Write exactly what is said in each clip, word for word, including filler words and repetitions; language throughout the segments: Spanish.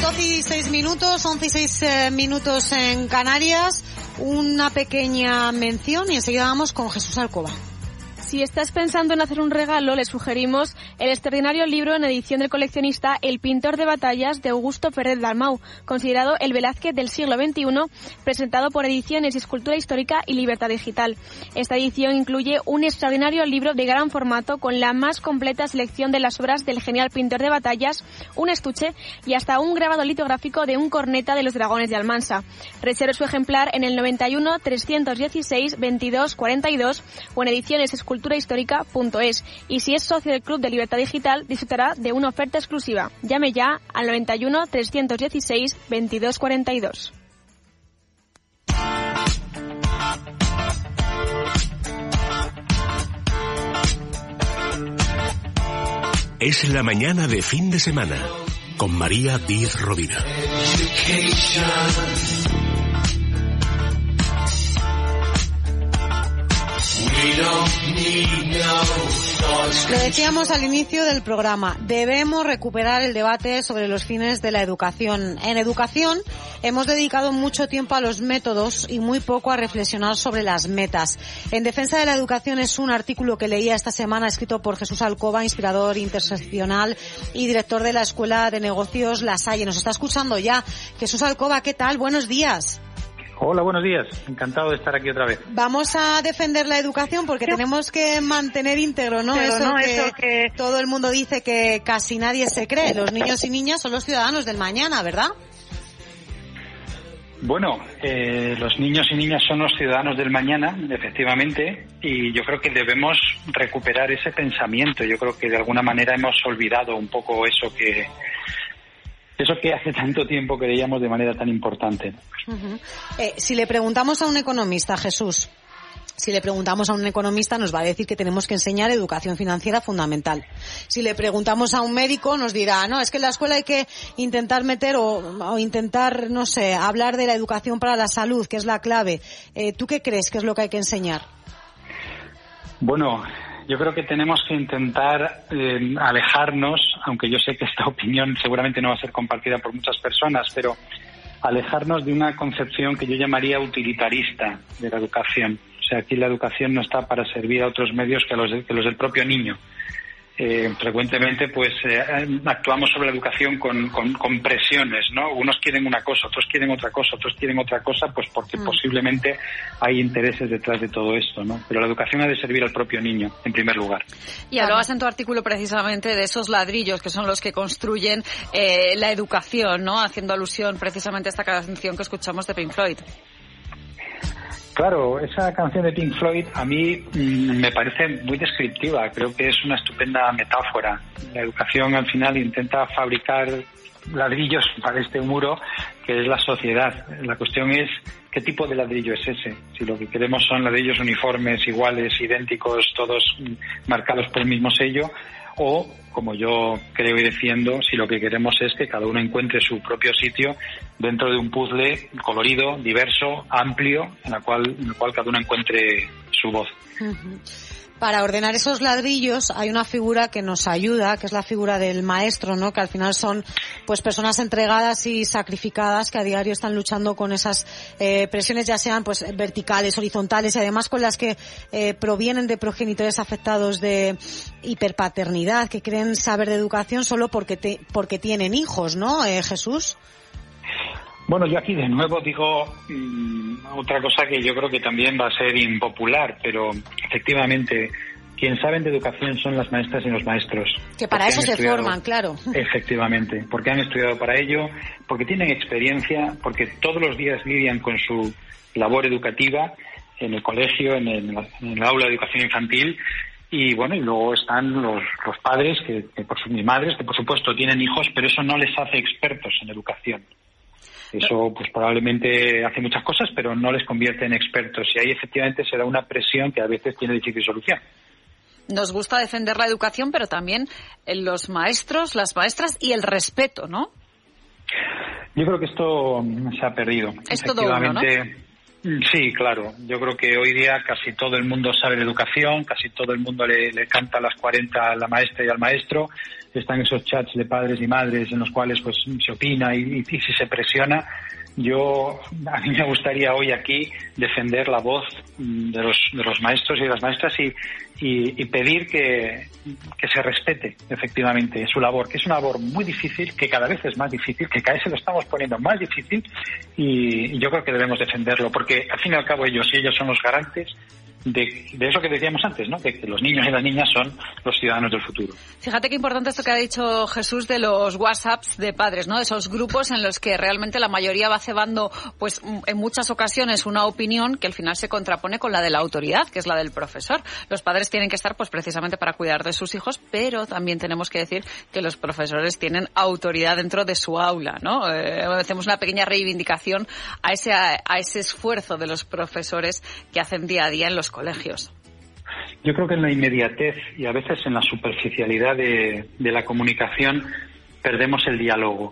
doce y seis minutos, once y seis eh, minutos en Canarias. Una pequeña mención y enseguida vamos con Jesús Alcoba. Si estás pensando en hacer un regalo, le sugerimos el extraordinario libro en edición del coleccionista El pintor de batallas de Augusto Ferrer Dalmau, considerado el Velázquez del siglo veintiuno, presentado por Ediciones y Escultura Histórica y Libertad Digital. Esta edición incluye un extraordinario libro de gran formato con la más completa selección de las obras del genial pintor de batallas, un estuche y hasta un grabado litográfico de un corneta de los dragones de Almansa. Reserve su ejemplar en el noventa y uno, trescientos dieciséis, veintidós, cuarenta y dos o en ediciones escultura histórica punto es, y si es socio del Club de Libertad Digital disfrutará de una oferta exclusiva. Llame ya al noventa y uno, trescientos dieciséis, veintidós, cuarenta y dos. Es la mañana de fin de semana con María Díez Rovira. Lo decíamos al inicio del programa, debemos recuperar el debate sobre los fines de la educación. En educación hemos dedicado mucho tiempo a los métodos y muy poco a reflexionar sobre las metas. En defensa de la educación es un artículo que leía esta semana escrito por Jesús Alcoba, inspirador interseccional y director de la Escuela de Negocios La Salle. Nos está escuchando ya. Jesús Alcoba, ¿qué tal? Buenos días. Hola, buenos días. Encantado de estar aquí otra vez. Vamos a defender la educación porque tenemos que mantener íntegro, ¿no? Pero eso, no, que eso que todo el mundo dice que casi nadie se cree. Los niños y niñas son los ciudadanos del mañana, ¿verdad? Bueno, eh, los niños y niñas son los ciudadanos del mañana, efectivamente, y yo creo que debemos recuperar ese pensamiento. Yo creo que de alguna manera hemos olvidado un poco eso que... Eso que hace tanto tiempo creíamos de manera tan importante. Uh-huh. Eh, si le preguntamos a un economista, Jesús, si le preguntamos a un economista nos va a decir que tenemos que enseñar educación financiera fundamental. Si le preguntamos a un médico nos dirá, no, es que en la escuela hay que intentar meter o, o intentar, no sé, hablar de la educación para la salud, que es la clave. Eh, ¿Tú qué crees que es lo que hay que enseñar? Bueno, yo creo que tenemos que intentar eh, alejarnos, aunque yo sé que esta opinión seguramente no va a ser compartida por muchas personas, pero alejarnos de una concepción que yo llamaría utilitarista de la educación. O sea, aquí la educación no está para servir a otros medios que los, de, que los del propio niño. Eh, frecuentemente pues eh, actuamos sobre la educación con, con, con presiones, ¿no? Unos quieren una cosa, otros quieren otra cosa, otros quieren otra cosa, pues porque mm. posiblemente hay intereses detrás de todo esto, ¿no? Pero la educación ha de servir al propio niño, en primer lugar. Y hablabas en tu artículo precisamente de esos ladrillos que son los que construyen eh, la educación, ¿no? Haciendo alusión precisamente a esta canción que escuchamos de Pink Floyd. Claro, esa canción de Pink Floyd a mí mmm, me parece muy descriptiva. Creo que es una estupenda metáfora. La educación al final intenta fabricar ladrillos para este muro que es la sociedad. La cuestión es qué tipo de ladrillo es ese. Si lo que queremos son ladrillos uniformes, iguales, idénticos, todos marcados por el mismo sello, o, como yo creo y defiendo, si lo que queremos es que cada uno encuentre su propio sitio dentro de un puzzle colorido, diverso, amplio, en la cual, en el cual cada uno encuentre su voz. Uh-huh. Para ordenar esos ladrillos hay una figura que nos ayuda, que es la figura del maestro, ¿no? Que al final son pues personas entregadas y sacrificadas que a diario están luchando con esas eh, presiones, ya sean pues verticales, horizontales y además con las que eh, provienen de progenitores afectados de hiperpaternidad, que creen saber de educación solo porque te, porque tienen hijos, ¿no, eh, Jesús? Bueno, yo aquí de nuevo digo mmm, otra cosa que yo creo que también va a ser impopular, pero efectivamente quien saben de educación son las maestras y los maestros. Que para eso se forman, claro. Efectivamente, porque han estudiado para ello, porque tienen experiencia, porque todos los días lidian con su labor educativa en el colegio, en el, en el aula de educación infantil. Y bueno, y luego están los, los padres, que, que por sus mis madres, que por supuesto tienen hijos, pero eso no les hace expertos en educación. Eso pues probablemente hace muchas cosas, pero no les convierte en expertos. Y ahí efectivamente se da una presión que a veces tiene difícil solución. Nos gusta defender la educación, pero también los maestros, las maestras y el respeto, ¿no? Yo creo que esto se ha perdido. Es todo uno, ¿no? Sí, claro. Yo creo que hoy día casi todo el mundo sabe de educación, casi todo el mundo le, le canta a las cuarenta a la maestra y al maestro. Están esos chats de padres y madres en los cuales pues se opina y, y, y si se presiona. Yo, a mí me gustaría hoy aquí defender la voz de los, de los maestros y de las maestras y, y, y pedir que, que se respete efectivamente su labor, que es una labor muy difícil, que cada vez es más difícil, que cada vez se lo estamos poniendo más difícil y, y yo creo que debemos defenderlo, porque al fin y al cabo ellos y ellos son los garantes de, de eso que decíamos antes, ¿no? De que los niños y las niñas son los ciudadanos del futuro. Fíjate qué importante esto que ha dicho Jesús de los WhatsApps de padres, ¿no? Esos grupos en los que realmente la mayoría va cebando, pues en muchas ocasiones una opinión que al final se contrapone con la de la autoridad, que es la del profesor. Los padres tienen que estar, pues precisamente para cuidar de sus hijos, pero también tenemos que decir que los profesores tienen autoridad dentro de su aula, ¿no? Eh, hacemos una pequeña reivindicación a ese a, a ese esfuerzo de los profesores que hacen día a día en los colegios. Yo creo que en la inmediatez y a veces en la superficialidad de, de la comunicación perdemos el diálogo.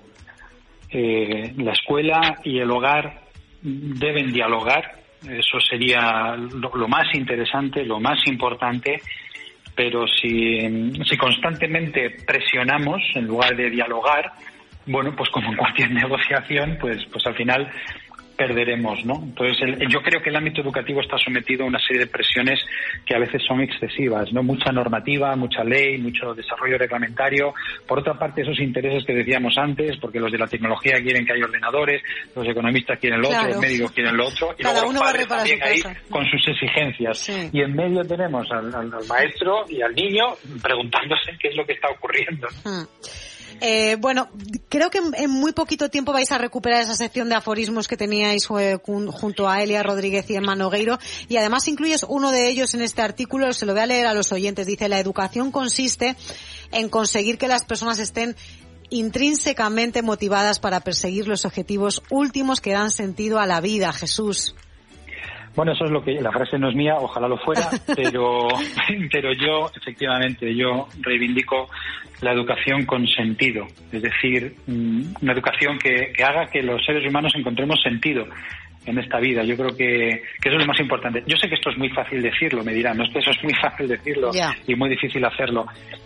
Eh, la escuela y el hogar deben dialogar, eso sería lo, lo más interesante, lo más importante, pero si, si constantemente presionamos en lugar de dialogar, bueno, pues como en cualquier negociación, pues, pues al final perderemos, ¿no? Entonces, el, yo creo que el ámbito educativo está sometido a una serie de presiones que a veces son excesivas, ¿no? Mucha normativa, mucha ley, mucho desarrollo reglamentario. Por otra parte, esos intereses que decíamos antes, porque los de la tecnología quieren que haya ordenadores, los economistas quieren lo claro. otro, los médicos quieren lo otro, y cada luego uno los padres para también ahí con sus exigencias. Sí. Y en medio tenemos al, al, al maestro y al niño preguntándose qué es lo que está ocurriendo, ¿no? Hmm. Eh, bueno, creo que en, en muy poquito tiempo vais a recuperar esa sección de aforismos que teníais eh, junto a Elia Rodríguez y Emma Nogueiro, y además incluyes uno de ellos en este artículo, se lo voy a leer a los oyentes. Dice: la educación consiste en conseguir que las personas estén intrínsecamente motivadas para perseguir los objetivos últimos que dan sentido a la vida. Jesús. Bueno, eso es lo que, la frase no es mía, ojalá lo fuera, pero, pero yo, efectivamente, yo reivindico la educación con sentido, es decir, una educación que, que haga que los seres humanos encontremos sentido en esta vida. Yo creo que, que eso es lo más importante. Yo sé que esto es muy fácil decirlo, me dirán, no es que eso es muy fácil decirlo yeah. y muy difícil hacerlo,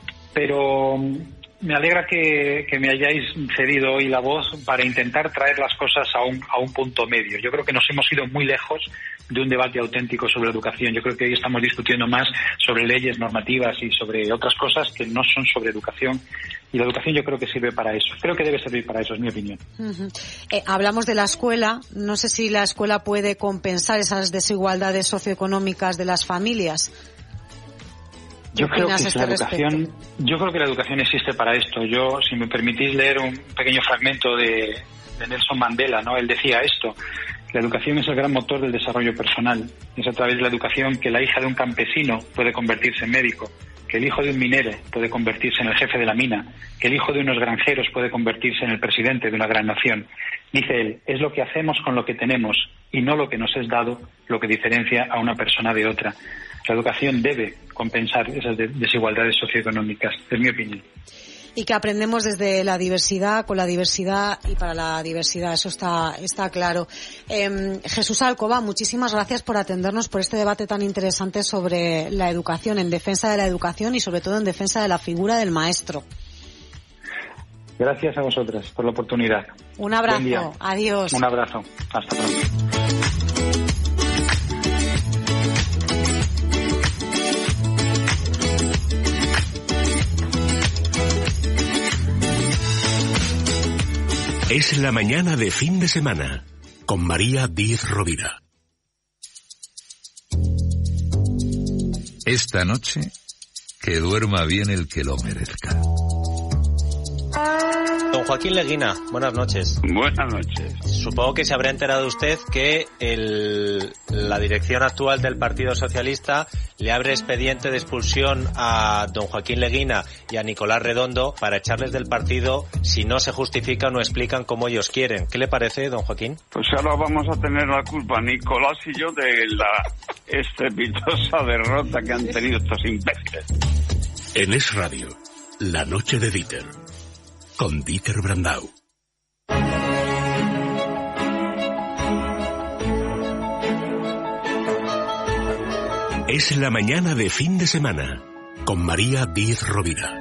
pero me alegra que, que me hayáis cedido hoy la voz para intentar traer las cosas a un, a un punto medio. Yo creo que nos hemos ido muy lejos de un debate auténtico sobre educación. Yo creo que hoy estamos discutiendo más sobre leyes, normativas y sobre otras cosas que no son sobre educación. Y la educación yo creo que sirve para eso. Creo que debe servir para eso, es mi opinión. Uh-huh. Eh, hablamos de la escuela. No sé si la escuela puede compensar esas desigualdades socioeconómicas de las familias. Yo creo que este la educación, yo creo que la educación existe para esto. Yo, si me permitís leer un pequeño fragmento de, de Nelson Mandela, ¿no? Él decía esto: la educación es el gran motor del desarrollo personal. Es a través de la educación que la hija de un campesino puede convertirse en médico, que el hijo de un minero puede convertirse en el jefe de la mina, que el hijo de unos granjeros puede convertirse en el presidente de una gran nación. Dice él: es lo que hacemos con lo que tenemos y no lo que nos es dado lo que diferencia a una persona de otra. La educación debe compensar esas desigualdades socioeconómicas, es mi opinión. Y que aprendemos desde la diversidad, con la diversidad y para la diversidad, eso está está claro. Eh, Jesús Alcoba, muchísimas gracias por atendernos, por este debate tan interesante sobre la educación, en defensa de la educación y sobre todo en defensa de la figura del maestro. Gracias a vosotras por la oportunidad. Un abrazo, adiós. Un abrazo, hasta pronto. Es la mañana de fin de semana con María Díez Rovira. Esta noche, que duerma bien el que lo merezca. Don Joaquín Leguina, buenas noches. Buenas noches. Supongo que se habrá enterado usted que el, la dirección actual del Partido Socialista le abre expediente de expulsión a don Joaquín Leguina y a Nicolás Redondo para echarles del partido si no se justifican o explican como ellos quieren. ¿Qué le parece, don Joaquín? Pues ahora vamos a tener la culpa, Nicolás y yo, de la estrepitosa derrota que han tenido estos imbéciles. En Es Radio, la noche de Dieter, con Dieter Brandau. Es la mañana de fin de semana con María Diz Rovira.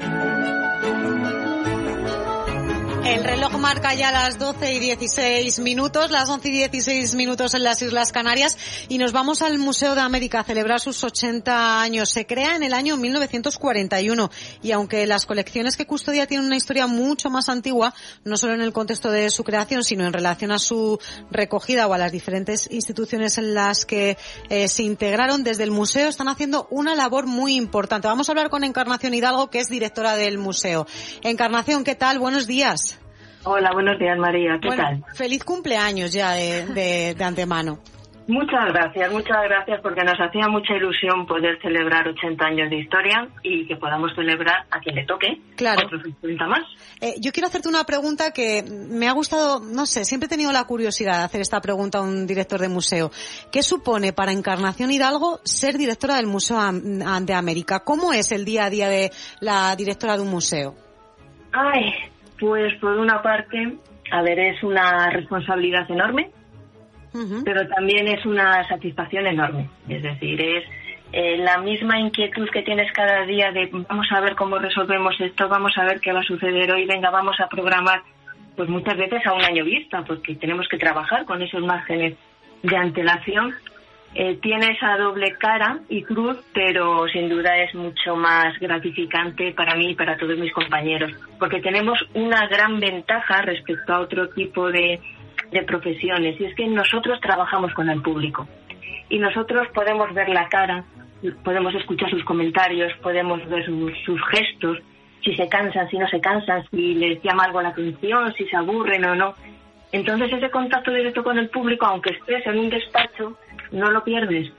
El reloj marca ya las doce y dieciséis minutos, las once y dieciséis minutos en las Islas Canarias, y nos vamos al Museo de América a celebrar sus ochenta años. Se crea en el año mil novecientos cuarenta y uno y aunque las colecciones que custodia tienen una historia mucho más antigua, no solo en el contexto de su creación, sino en relación a su recogida o a las diferentes instituciones en las que eh, se integraron, desde el museo están haciendo una labor muy importante. Vamos a hablar con Encarnación Hidalgo, que es directora del museo. Encarnación, ¿qué tal? Buenos días. Hola, buenos días, María. ¿Qué bueno, tal? Feliz cumpleaños ya de, de, de antemano. Muchas gracias, muchas gracias, porque nos hacía mucha ilusión poder celebrar ochenta años de historia y que podamos celebrar a quien le toque, claro, otros cincuenta más. Eh, yo quiero hacerte una pregunta que me ha gustado, no sé, siempre he tenido la curiosidad de hacer esta pregunta a un director de museo. ¿Qué supone para Encarnación Hidalgo ser directora del Museo de América? ¿Cómo es el día a día de la directora de un museo? Ay... Pues por una parte, a ver, es una responsabilidad enorme, uh-huh. pero también es una satisfacción enorme. Es decir, es eh, la misma inquietud que tienes cada día de vamos a ver cómo resolvemos esto, vamos a ver qué va a suceder hoy, venga, vamos a programar, pues muchas veces a un año vista, porque tenemos que trabajar con esos márgenes de antelación. Eh, tiene esa doble cara y cruz, pero sin duda es mucho más gratificante para mí y para todos mis compañeros, porque tenemos una gran ventaja respecto a otro tipo de, de profesiones, y es que nosotros trabajamos con el público y nosotros podemos ver la cara, podemos escuchar sus comentarios, podemos ver sus, sus gestos, si se cansan, si no se cansan, si les llama algo la atención, si se aburren o no. Entonces ese contacto directo con el público, aunque estés en un despacho, no lo pierdes.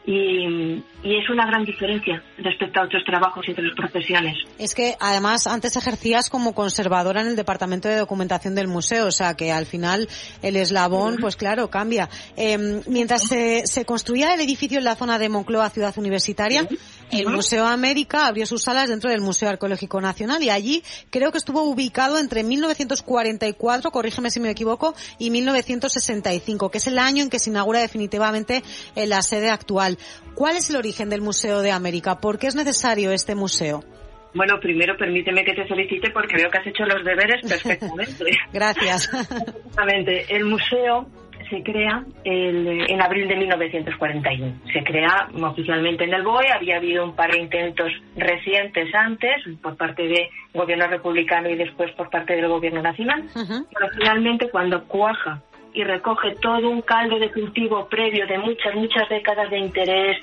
Y, y es una gran diferencia respecto a otros trabajos y otras profesiones. Es que además antes ejercías como conservadora en el departamento de documentación del museo, o sea que al final el eslabón, pues claro, cambia. Eh, mientras se, se construía el edificio en la zona de Moncloa, Ciudad Universitaria, el Museo América abrió sus salas dentro del Museo Arqueológico Nacional, y allí creo que estuvo ubicado entre mil novecientos cuarenta y cuatro, corrígeme si me equivoco, y mil novecientos sesenta y cinco, que es el año en que se inaugura definitivamente la sede actual. ¿Cuál es el origen del Museo de América? ¿Por qué es necesario este museo? Bueno, primero permíteme que te felicite porque veo que has hecho los deberes perfectamente. Gracias. Exactamente. El museo se crea el, en abril de mil novecientos cuarenta y uno. Se crea oficialmente en el B O E. Había habido un par de intentos recientes antes por parte del gobierno republicano y después por parte del gobierno nacional. Uh-huh. Pero finalmente, cuando cuaja y recoge todo un caldo de cultivo previo de muchas, muchas décadas de interés,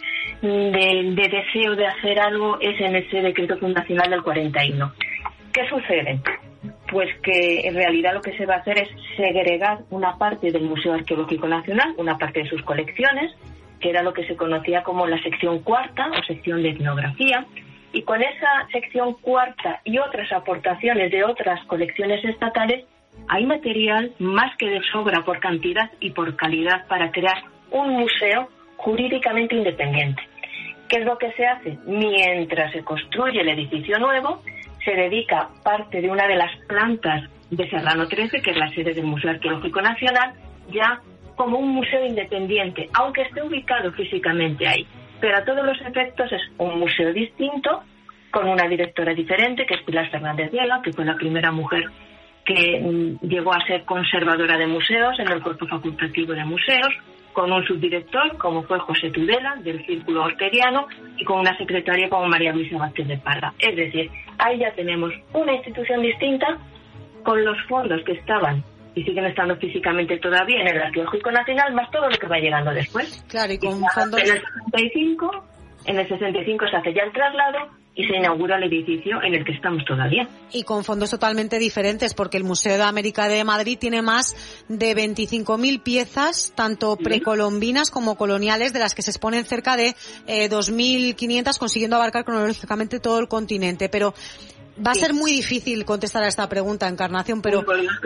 de, de deseo de hacer algo, es en ese decreto fundacional del cuarenta y uno. ¿Qué sucede? Pues que en realidad lo que se va a hacer es segregar una parte del Museo Arqueológico Nacional, una parte de sus colecciones, que era lo que se conocía como la sección cuarta o sección de etnografía, y con esa sección cuarta y otras aportaciones de otras colecciones estatales, hay material más que de sobra por cantidad y por calidad para crear un museo jurídicamente independiente. ¿Qué es lo que se hace? Mientras se construye el edificio nuevo, se dedica parte de una de las plantas de Serrano trece, que es la sede del Museo Arqueológico Nacional, ya como un museo independiente, aunque esté ubicado físicamente ahí. Pero a todos los efectos es un museo distinto, con una directora diferente, que es Pilar Fernández Viela, que fue la primera mujer que mm, llegó a ser conservadora de museos en el cuerpo facultativo de museos, con un subdirector como fue José Tudela, del Círculo Horteriano, y con una secretaria como María Luisa Vázquez de Parra. Es decir, ahí ya tenemos una institución distinta, con los fondos que estaban y siguen estando físicamente todavía en el Arqueológico Nacional, más todo lo que va llegando después. Claro, y con y fondos... En el sesenta y cinco, en el sesenta y cinco se hace ya el traslado y se inaugura el edificio en el que estamos todavía. Y con fondos totalmente diferentes, porque el Museo de América de Madrid tiene más de veinticinco mil piezas, tanto precolombinas como coloniales, de las que se exponen cerca de eh, dos mil quinientas, consiguiendo abarcar cronológicamente todo el continente. Pero va a ser muy difícil contestar a esta pregunta, Encarnación, pero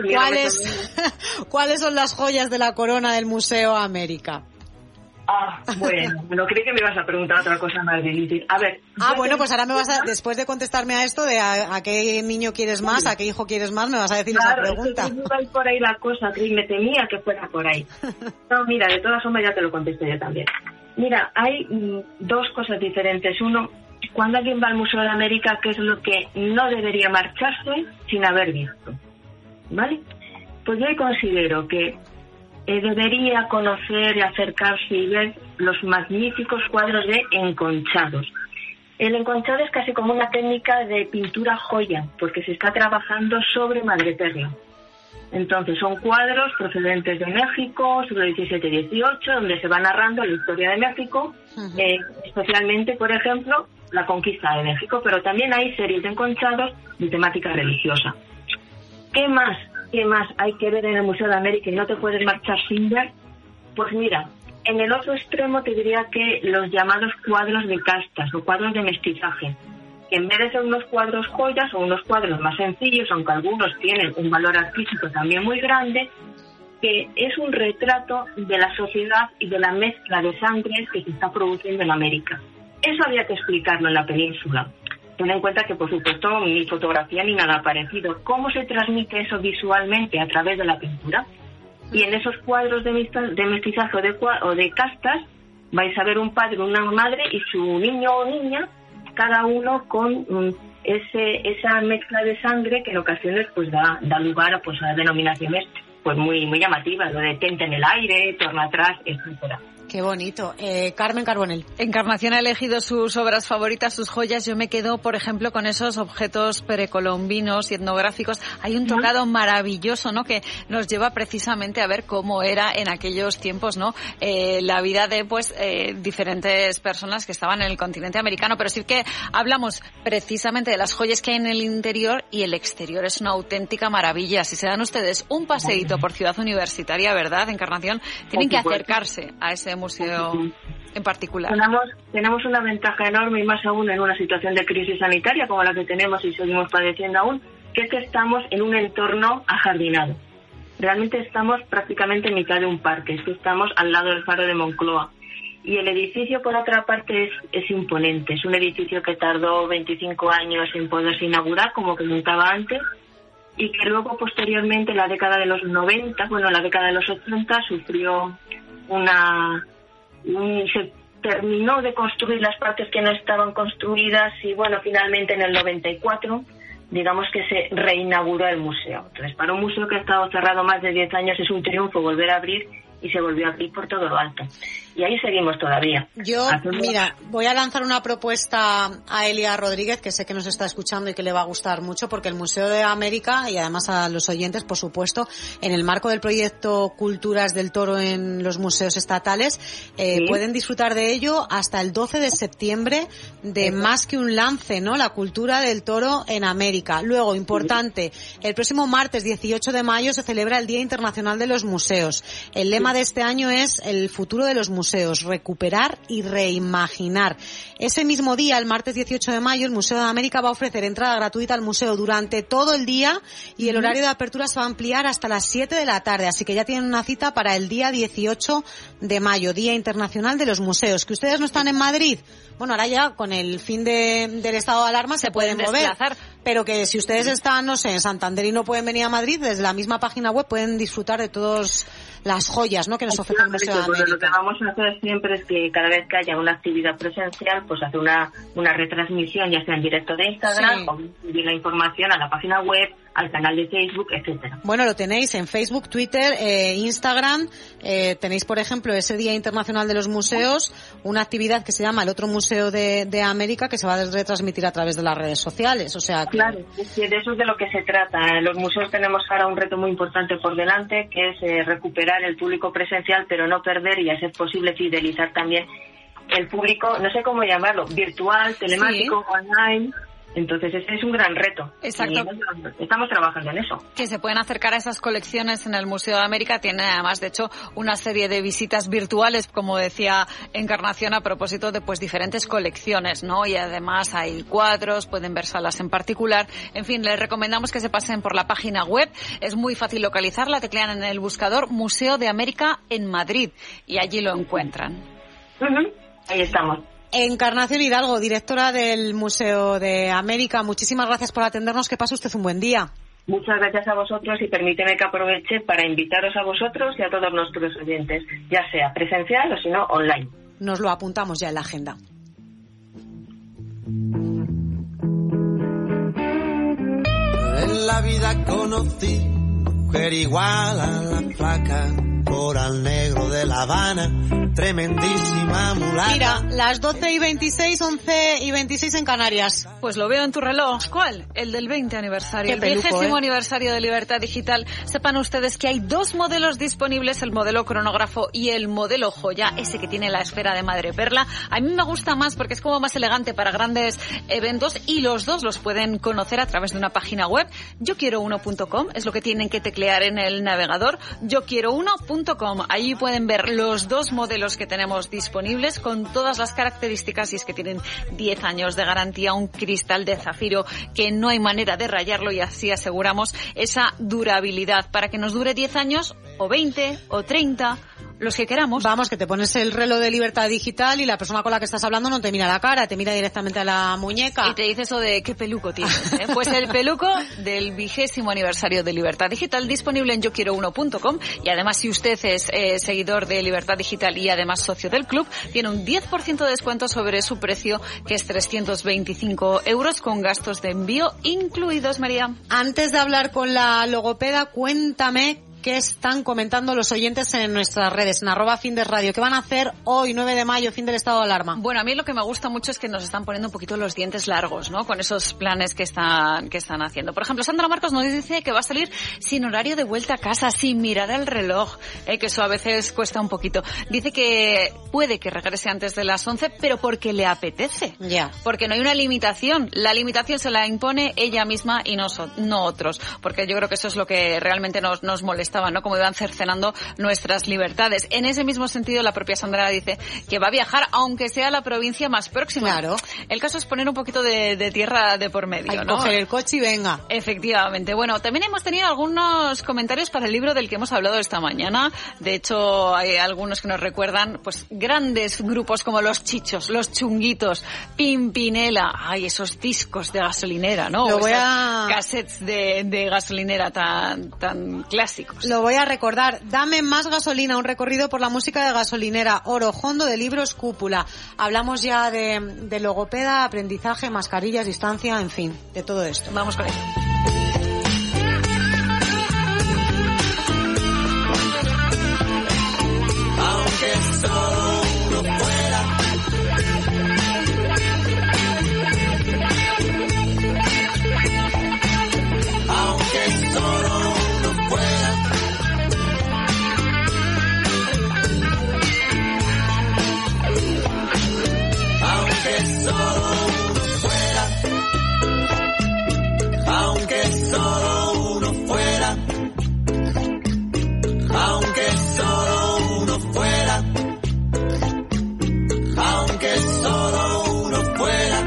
¿cuáles, ¿cuáles son las joyas de la corona del Museo América? Ah, bueno, no creí que me ibas a preguntar otra cosa más difícil. A ver. Ah, bueno, pues ahora me vas a, después de contestarme a esto de a, a qué niño quieres más, a qué hijo quieres más, me vas a decir claro, esa pregunta. Claro, es que por ahí la cosa, que me temía que fuera por ahí. No, mira, de todas formas ya te lo contesté yo también. Mira, hay mm, dos cosas diferentes. Uno, cuando alguien va al Museo de América, ¿qué es lo que no debería marcharse sin haber visto? ¿Vale? Pues yo considero que eh, debería conocer y acercarse y ver los magníficos cuadros de enconchados. El enconchado es casi como una técnica de pintura joya, porque se está trabajando sobre madreperla. Entonces son cuadros procedentes de México, siglo diecisiete dieciocho, donde se va narrando la historia de México, uh-huh. eh, especialmente, por ejemplo, la conquista de México, pero también hay series de enconchados de temática religiosa. ¿Qué más, qué más hay que ver en el Museo de América y no te puedes marchar sin ver? Pues mira, en el otro extremo te diría que los llamados cuadros de castas o cuadros de mestizaje, que en vez de ser unos cuadros joyas o unos cuadros más sencillos, aunque algunos tienen un valor artístico también muy grande, que es un retrato de la sociedad y de la mezcla de sangres que se está produciendo en América. Eso había que explicarlo en la península. Ten en cuenta que, por supuesto, ni fotografía ni nada parecido. ¿Cómo se transmite eso visualmente? A través de la pintura. Y en esos cuadros de mestizaje o de, o de castas vais a ver un padre, una madre y su niño o niña, cada uno con um, ese esa mezcla de sangre que en ocasiones pues da da lugar a, pues, a denominaciones pues muy muy llamativas, lo de tente en el aire, torna atrás, etcétera. Qué bonito. Eh, Carmen Carbonell. Encarnación ha elegido sus obras favoritas, sus joyas. Yo me quedo, por ejemplo, con esos objetos precolombinos y etnográficos. Hay un tocado maravilloso, ¿no?, que nos lleva precisamente a ver cómo era en aquellos tiempos, ¿no?, eh, la vida de, pues, eh, diferentes personas que estaban en el continente americano. Pero sí que hablamos precisamente de las joyas que hay en el interior, y el exterior es una auténtica maravilla. Si se dan ustedes un paseíto por Ciudad Universitaria, ¿verdad, Encarnación?, tienen que acercarse a ese museo en particular. Tenemos, tenemos una ventaja enorme, y más aún en una situación de crisis sanitaria como la que tenemos y seguimos padeciendo aún, que es que estamos en un entorno ajardinado. Realmente estamos prácticamente en mitad de un parque, es que estamos al lado del Faro de Moncloa. Y el edificio, por otra parte, es, es imponente. Es un edificio que tardó veinticinco años en poderse inaugurar, como comentaba antes, y que luego, posteriormente, en la década de los noventa, bueno, en la década de los ochenta, sufrió una... se terminó de construir las partes que no estaban construidas y, bueno, finalmente en el noventa y cuatro, digamos que se reinauguró el museo. Entonces, para un museo que ha estado cerrado más de diez años es un triunfo volver a abrir, y se volvió a abrir por todo lo alto. Y ahí seguimos todavía. Yo, Hacemos... mira, voy a lanzar una propuesta a Elia Rodríguez, que sé que nos está escuchando y que le va a gustar mucho, porque el Museo de América, y además a los oyentes, por supuesto, en el marco del proyecto Culturas del Toro en los museos estatales, eh, ¿sí?, pueden disfrutar de ello hasta el doce de septiembre, de ¿sí?, más que un lance, ¿no?, la cultura del toro en América. Luego, importante, ¿sí?, el próximo martes dieciocho de mayo se celebra el Día Internacional de los Museos. El lema ¿sí?, de este año es el futuro de los museos, recuperar y reimaginar. Ese mismo día, el martes dieciocho de mayo, el Museo de América va a ofrecer entrada gratuita al museo durante todo el día, y el horario de apertura se va a ampliar hasta las siete de la tarde, así que ya tienen una cita para el día dieciocho de mayo, Día Internacional de los Museos. ¿Que ustedes no están en Madrid? Bueno, ahora ya con el fin de, del estado de alarma se, se pueden, pueden mover, desplazar. Pero que si ustedes están, no sé, en Santander y no pueden venir a Madrid, desde la misma página web pueden disfrutar de todas las joyas, ¿no?, que nos ofrece el Museo de América. Lo que vamos a hacer siempre es que cada vez que haya una actividad presencial, pues hacer una, una retransmisión, ya sea en directo de Instagram, sí, o enviar la información a la página web, al canal de Facebook, etcétera. Bueno, lo tenéis en Facebook, Twitter, eh, Instagram. Eh, tenéis, por ejemplo, ese Día Internacional de los Museos, una actividad que se llama el Otro Museo de, de América, que se va a retransmitir a través de las redes sociales. O sea, que... Claro, es que de eso es de lo que se trata. En los museos tenemos ahora un reto muy importante por delante, que es eh, recuperar el público presencial, pero no perder, y a ser posible fidelizar también el público, no sé cómo llamarlo, virtual, telemático, sí, online. Entonces ese es un gran reto. Exacto. Y estamos trabajando en eso. Que se pueden acercar a esas colecciones en el Museo de América. Tiene además, de hecho, una serie de visitas virtuales, como decía Encarnación, a propósito de pues diferentes colecciones, ¿no? Y además hay cuadros, pueden ver salas en particular. En fin, les recomendamos que se pasen por la página web. Es muy fácil localizarla. Teclean en el buscador Museo de América en Madrid y allí lo encuentran. Uh-huh. Ahí estamos. Encarnación Hidalgo, directora del Museo de América, muchísimas gracias por atendernos. Que pase usted un buen día. Muchas gracias a vosotros, y permíteme que aproveche para invitaros a vosotros y a todos nuestros oyentes, ya sea presencial o si no online. nos lo apuntamos ya en la agenda. En la vida conocí mujer igual a la placa, coral negro de La Habana, tremendísima mulata. Mira, las doce y veintiséis, once y veintiséis en Canarias. Pues lo veo en tu reloj. ¿Cuál? El del veinte aniversario. Qué el peluco, vigésimo ¿eh? aniversario de Libertad Digital. Sepan ustedes que hay dos modelos disponibles, el modelo cronógrafo y el modelo joya, ese que tiene la esfera de madreperla. A mí me gusta más porque es como más elegante para grandes eventos y los dos los pueden conocer a través de una página web. yo quiero uno punto com es lo que tienen que teclear en el navegador. yo quiero uno punto com. Allí pueden ver los dos modelos que tenemos disponibles con todas las características, y es que tienen diez años de garantía, un cristal de zafiro que no hay manera de rayarlo, y así aseguramos esa durabilidad para que nos dure diez años o veinte o treinta, los que queramos. Vamos, que te pones el reloj de Libertad Digital y la persona con la que estás hablando no te mira la cara, te mira directamente a la muñeca. Y te dice eso de qué peluco tienes, ¿eh? Pues el peluco del vigésimo aniversario de Libertad Digital, disponible en yo quiero uno punto com, y además si usted es eh, seguidor de Libertad Digital y además socio del club, tiene un diez por ciento de descuento sobre su precio, que es trescientos veinticinco euros con gastos de envío incluidos, María. Antes de hablar con la logopeda, cuéntame qué están comentando los oyentes en nuestras redes, en arroba fin de radio. ¿Qué van a hacer hoy, nueve de mayo, fin del estado de alarma? Bueno, a mí lo que me gusta mucho es que nos están poniendo un poquito los dientes largos, ¿no? Con esos planes que están, que están haciendo. Por ejemplo, Sandra Marcos nos dice que va a salir sin horario de vuelta a casa, sin mirar el reloj, eh, que eso a veces cuesta un poquito. Dice que puede que regrese antes de las once, pero porque le apetece. Ya. Yeah. Porque no hay una limitación. La limitación se la impone ella misma y no, no otros. Porque yo creo que eso es lo que realmente nos, nos molesta, ¿no? Como iban cercenando nuestras libertades. En ese mismo sentido, la propia Sandra dice que va a viajar aunque sea la provincia más próxima. Claro. El caso es poner un poquito de, de tierra de por medio, Hay que ¿no? coger el coche y venga. Efectivamente. Bueno, también hemos tenido algunos comentarios para el libro del que hemos hablado esta mañana. De hecho, hay algunos que nos recuerdan, pues, grandes grupos como Los Chichos, Los Chunguitos, Pimpinela. Ay, esos discos de gasolinera, ¿no? Lo o voy esos a... cassettes de, de gasolinera tan, tan clásicos. Lo voy a recordar. Dame más gasolina, un recorrido por la música de gasolinera. Orojondo, de libros Cúpula. Hablamos ya de, de logopeda, aprendizaje, mascarillas, distancia, en fin, de todo esto. Vamos con ello. Aunque solo uno fuera, aunque solo uno fuera, aunque solo uno fuera, aunque solo uno fuera, aunque solo uno fuera, aunque solo uno fuera.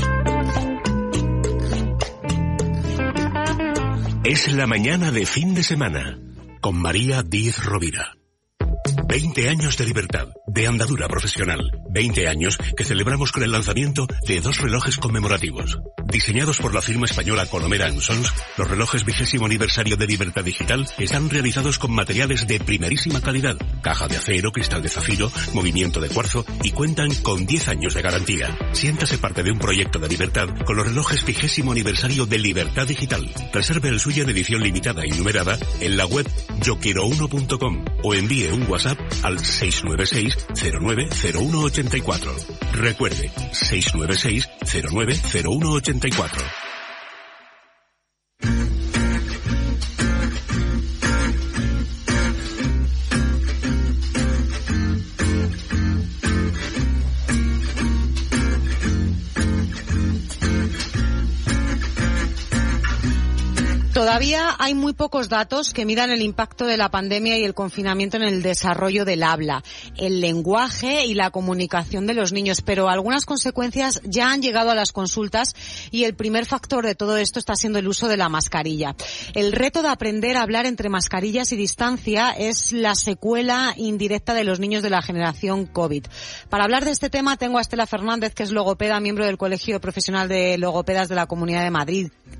Es la mañana de fin de semana con María Díez Rovira. veinte años de libertad, de andadura profesional. veinte años que celebramos con el lanzamiento de dos relojes conmemorativos. Diseñados por la firma española Colomera and Sons, los relojes vigésimo aniversario de Libertad Digital están realizados con materiales de primerísima calidad. Caja de acero, cristal de zafiro, movimiento de cuarzo y cuentan con diez años de garantía. Siéntase parte de un proyecto de libertad con los relojes vigésimo aniversario de Libertad Digital. Reserve el suyo en edición limitada y numerada en la web yo quiero uno punto com o envíe un WhatsApp al seis nueve seis cero nueve cero uno ocho cuatro. Recuerde, seis nueve seis cero nueve cero uno ocho cuatro. Todavía hay muy pocos datos que midan el impacto de la pandemia y el confinamiento en el desarrollo del habla, el lenguaje y la comunicación de los niños, pero algunas consecuencias ya han llegado a las consultas y el primer factor de todo esto está siendo el uso de la mascarilla. El reto de aprender a hablar entre mascarillas y distancia es la secuela indirecta de los niños de la generación COVID. Para hablar de este tema tengo a Estela Fernández, que es logopeda, miembro del Colegio Profesional de Logopedas de la Comunidad de Madrid.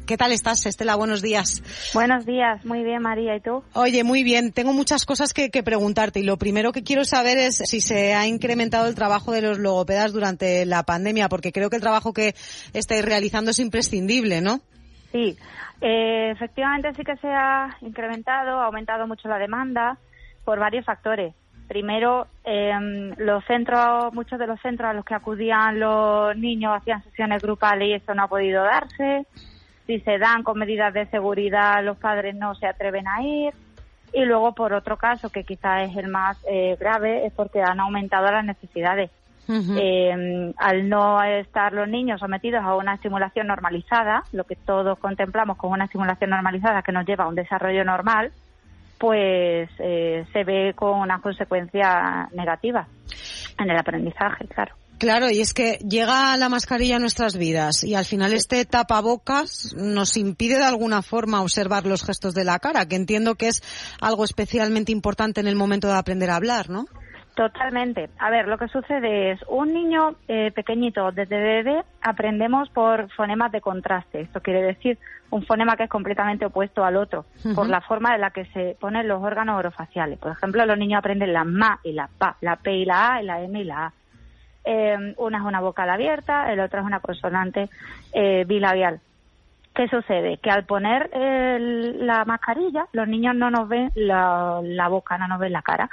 ¿Qué tal estás, Estela? Buenos días. Buenos días, muy bien, María, ¿y tú? Oye, muy bien, tengo muchas cosas que, que preguntarte y lo primero que quiero saber es si se ha incrementado el trabajo de los logopedas durante la pandemia, porque creo que el trabajo que estáis realizando es imprescindible, ¿no? Sí, eh, efectivamente sí que se ha incrementado, ha aumentado mucho la demanda por varios factores. Primero, eh, los centros, muchos de los centros a los que acudían los niños hacían sesiones grupales y eso no ha podido darse. Si se dan con medidas de seguridad, los padres no se atreven a ir. Y luego, por otro caso, que quizás es el más eh, grave, es porque han aumentado las necesidades. Uh-huh. Eh, al no estar los niños sometidos a una estimulación normalizada, lo que todos contemplamos como una estimulación normalizada que nos lleva a un desarrollo normal, pues eh, se ve con unas consecuencias negativas en el aprendizaje, claro. Claro, y es que llega la mascarilla a nuestras vidas y al final este tapabocas nos impide de alguna forma observar los gestos de la cara, que entiendo que es algo especialmente importante en el momento de aprender a hablar, ¿no? Totalmente. A ver, lo que sucede es, un niño eh, pequeñito, desde bebé, aprendemos por fonemas de contraste. Esto quiere decir un fonema que es completamente opuesto al otro, uh-huh. por la forma en la que se ponen los órganos orofaciales. Por ejemplo, los niños aprenden la ma y la pa, la p y la a, y la m y la a. Eh, una es una vocal abierta, el otro es una consonante eh, bilabial. ¿Qué sucede? Que al poner eh, la mascarilla, los niños no nos ven la, la boca, no nos ven la cara.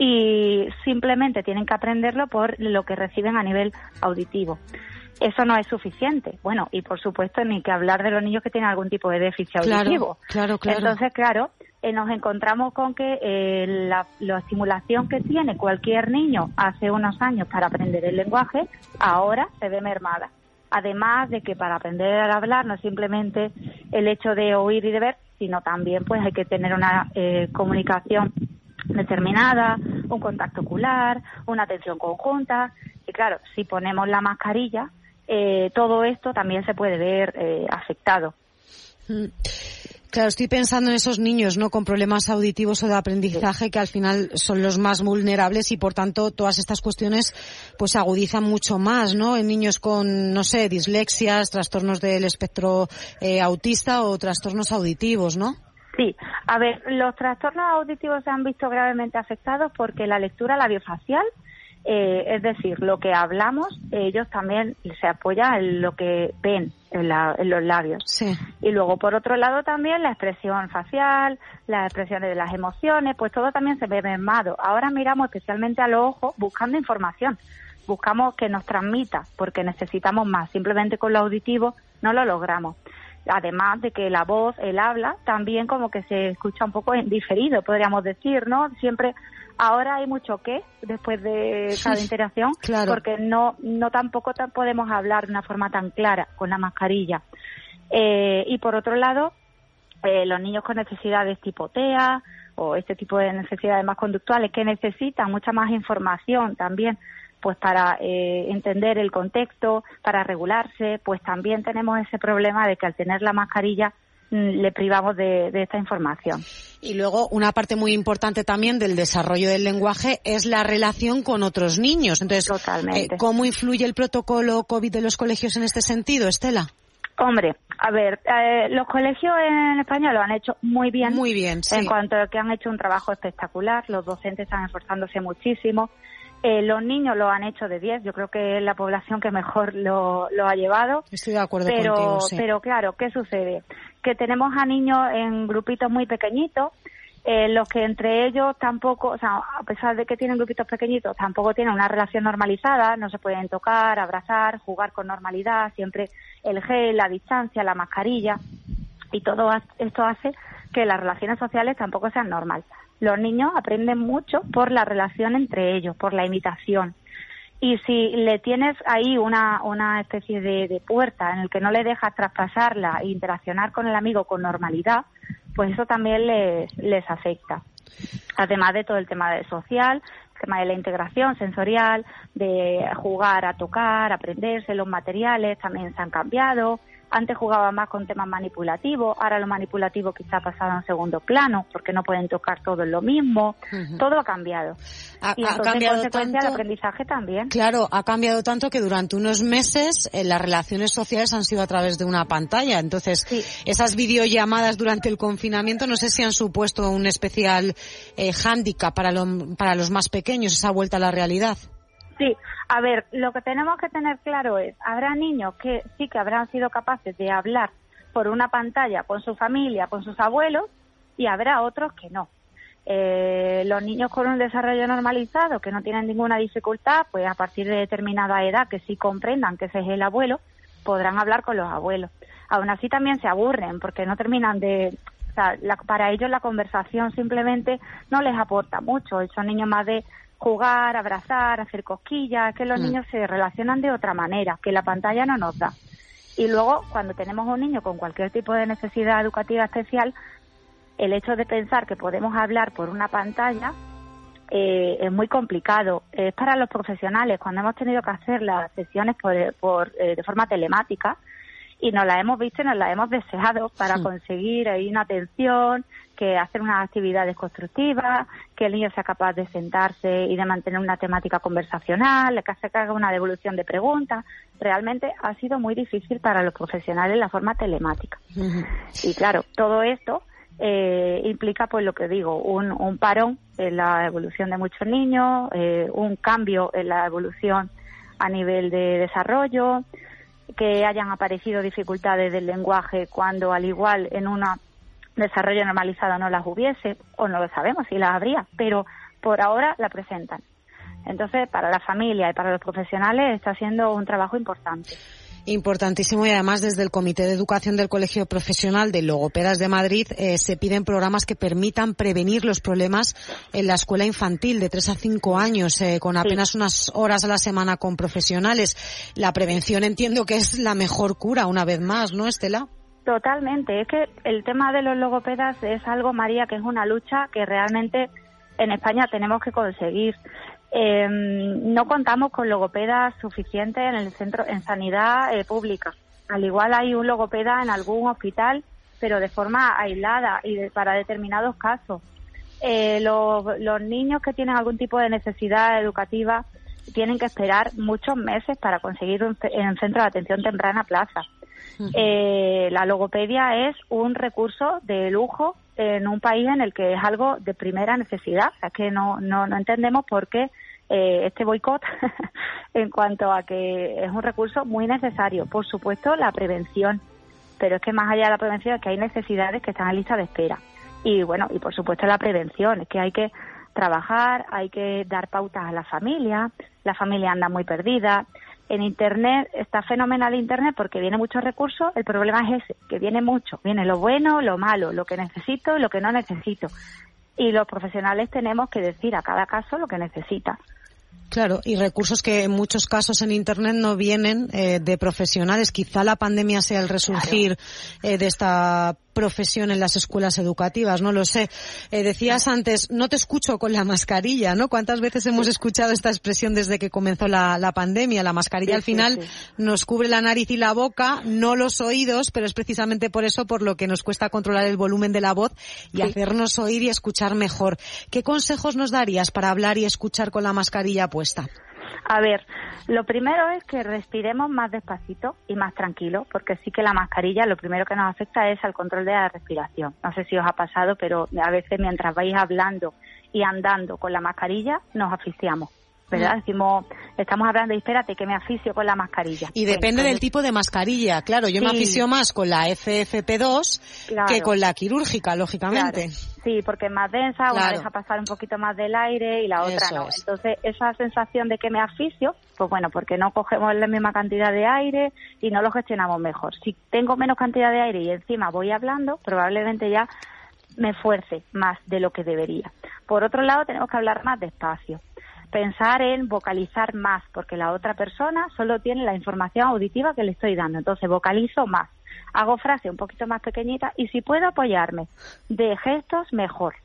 Y simplemente tienen que aprenderlo por lo que reciben a nivel auditivo. Eso no es suficiente. Bueno, y por supuesto ni que hablar de los niños que tienen algún tipo de déficit claro, auditivo. Claro, claro. Entonces, claro, eh, nos encontramos con que eh, la, la estimulación que tiene cualquier niño hace unos años para aprender el lenguaje, ahora se ve mermada. Además de que para aprender a hablar no es simplemente el hecho de oír y de ver, sino también pues hay que tener una eh, comunicación determinada, un contacto ocular, una atención conjunta. Y claro, si ponemos la mascarilla, eh, todo esto también se puede ver eh, afectado. Claro, estoy pensando en esos niños, ¿no?, con problemas auditivos o de aprendizaje, sí, que al final son los más vulnerables y por tanto todas estas cuestiones pues se agudizan mucho más, ¿no?, en niños con, no sé, dislexias, trastornos del espectro eh, autista o trastornos auditivos, ¿no? Sí, a ver, los trastornos auditivos se han visto gravemente afectados porque la lectura labiofacial, eh, es decir, lo que hablamos, ellos también se apoyan en lo que ven en, la, en los labios. Sí. Y luego, por otro lado, también la expresión facial, las expresiones de las emociones, pues todo también se ve mermado. Ahora miramos especialmente a los ojos buscando información, buscamos que nos transmita, porque necesitamos más. Simplemente con lo auditivo no lo logramos. Además de que la voz, el habla, también como que se escucha un poco en diferido, podríamos decir, ¿no? Siempre, ahora hay mucho qué después de cada interacción, claro, porque no no tampoco tan podemos hablar de una forma tan clara con la mascarilla. Eh, y por otro lado, eh, los niños con necesidades tipo T E A o este tipo de necesidades más conductuales que necesitan mucha más información también, pues para eh, entender el contexto, para regularse, pues también tenemos ese problema de que al tener la mascarilla mmm, le privamos de, de esta información. Y luego una parte muy importante también del desarrollo del lenguaje es la relación con otros niños. Entonces, Totalmente. Eh, ¿cómo influye el protocolo COVID de los colegios en este sentido, Estela? Hombre, a ver, eh, los colegios en España lo han hecho muy bien. Muy bien, sí. En cuanto a que han hecho un trabajo espectacular, los docentes están esforzándose muchísimo. Eh, los niños lo han hecho de diez, yo creo que es la población que mejor lo, lo ha llevado. Estoy de acuerdo pero, contigo, sí. Pero claro, ¿qué sucede? Que tenemos a niños en grupitos muy pequeñitos, eh, los que entre ellos tampoco, o sea, a pesar de que tienen grupitos pequeñitos, tampoco tienen una relación normalizada, no se pueden tocar, abrazar, jugar con normalidad, siempre el gel, la distancia, la mascarilla, y todo esto hace que las relaciones sociales tampoco sean normales. Los niños aprenden mucho por la relación entre ellos, por la imitación. Y si le tienes ahí una, una especie de, de puerta en el que no le dejas traspasarla e interaccionar con el amigo con normalidad, pues eso también les, les afecta. Además de todo el tema de social, el tema de la integración sensorial, de jugar a tocar, aprenderse, los materiales también se han cambiado. Antes jugaban más con temas manipulativos, ahora lo manipulativo quizá ha pasado en segundo plano, porque no pueden tocar todo en lo mismo. Uh-huh. Todo ha cambiado. Ha, y entonces, ha cambiado en consecuencia, tanto, el aprendizaje también. Claro, ha cambiado tanto que durante unos meses eh, las relaciones sociales han sido a través de una pantalla. Entonces, sí. esas videollamadas durante el confinamiento no sé si han supuesto un especial eh, hándicap para, lo, para los más pequeños, esa vuelta a la realidad. Sí, a ver, lo que tenemos que tener claro es, habrá niños que sí que habrán sido capaces de hablar por una pantalla con su familia, con sus abuelos, y habrá otros que no. Eh, los niños con un desarrollo normalizado, que no tienen ninguna dificultad, pues a partir de determinada edad, que sí comprendan que ese es el abuelo, podrán hablar con los abuelos. Aún así también se aburren, porque no terminan de... O sea, la, para ellos la conversación simplemente no les aporta mucho. Son niños más de jugar, abrazar, hacer cosquillas, que los mm. niños se relacionan de otra manera, que la pantalla no nos da. Y luego, cuando tenemos un niño con cualquier tipo de necesidad educativa especial, el hecho de pensar que podemos hablar por una pantalla eh, es muy complicado. Es para los profesionales, cuando hemos tenido que hacer las sesiones por, por eh, de forma telemática, y nos la hemos visto y nos la hemos deseado para sí. conseguir ahí una atención, que hacer unas actividades constructivas, que el niño sea capaz de sentarse y de mantener una temática conversacional, que se haga una devolución de preguntas. Realmente ha sido muy difícil para los profesionales la forma telemática. Uh-huh. Y claro, todo esto eh, implica, pues lo que digo, un, un parón en la evolución de muchos niños, eh, un cambio en la evolución a nivel de desarrollo, que hayan aparecido dificultades del lenguaje cuando al igual en un desarrollo normalizado no las hubiese, o no lo sabemos si las habría, pero por ahora la presentan. Entonces, para la familia y para los profesionales está siendo un trabajo importante. Importantísimo, y además desde el Comité de Educación del Colegio Profesional de Logopedas de Madrid eh, se piden programas que permitan prevenir los problemas en la escuela infantil de tres a cinco años, eh, con apenas sí. unas horas a la semana con profesionales. La prevención entiendo que es la mejor cura, una vez más, ¿no, Estela? Totalmente. Es que el tema de los logopedas es algo, María, que es una lucha que realmente en España tenemos que conseguir. Eh, no contamos con logopedas suficientes en el centro, en sanidad eh, pública. Al igual hay un logopeda en algún hospital, pero de forma aislada y de, para determinados casos. Eh, los, los niños que tienen algún tipo de necesidad educativa tienen que esperar muchos meses para conseguir un, un centro de atención temprana plaza. Uh-huh. Eh, la logopedia es un recurso de lujo en un país en el que es algo de primera necesidad. O sea, que no, no, no entendemos por qué eh, este boicot en cuanto a que es un recurso muy necesario. Por supuesto, la prevención, pero es que más allá de la prevención es que hay necesidades que están en lista de espera. Y bueno, y por supuesto la prevención, es que hay que trabajar, hay que dar pautas a la familia, la familia anda muy perdida. En Internet está fenomenal Internet porque viene muchos recursos, el problema es ese, que viene mucho, viene lo bueno, lo malo, lo que necesito y lo que no necesito. Y los profesionales tenemos que decir a cada caso lo que necesita. Claro, y recursos que en muchos casos en Internet no vienen eh, de profesionales. Quizá la pandemia sea el resurgir claro. eh, de esta profesión en las escuelas educativas, no lo sé. Eh, decías antes, no te escucho con la mascarilla, ¿no? ¿Cuántas veces hemos sí. escuchado esta expresión desde que comenzó la, la pandemia? La mascarilla sí, al final sí, sí. nos cubre la nariz y la boca, no los oídos, pero es precisamente por eso por lo que nos cuesta controlar el volumen de la voz y sí. hacernos oír y escuchar mejor. ¿Qué consejos nos darías para hablar y escuchar con la mascarilla puesta? A ver, lo primero es que respiremos más despacito y más tranquilo, porque sí que la mascarilla lo primero que nos afecta es al control de la respiración. No sé si os ha pasado, pero a veces mientras vais hablando y andando con la mascarilla nos asfixiamos, ¿verdad? Mm. Decimos, estamos hablando y espérate que me asfixio con la mascarilla. Y depende pues, del tipo de mascarilla, claro, yo sí. me asfixio más con la F F P dos claro. que con la quirúrgica, lógicamente. Claro. Sí, porque es más densa, claro. una deja pasar un poquito más del aire y la otra Eso no. Es. Entonces, esa sensación de que me asfixio, pues bueno, porque no cogemos la misma cantidad de aire y no lo gestionamos mejor. Si tengo menos cantidad de aire y encima voy hablando, probablemente ya me esfuerce más de lo que debería. Por otro lado, tenemos que hablar más despacio. Pensar en vocalizar más, porque la otra persona solo tiene la información auditiva que le estoy dando. Entonces, vocalizo más. Hago frases un poquito más pequeñitas y si puedo apoyarme de gestos, mejor.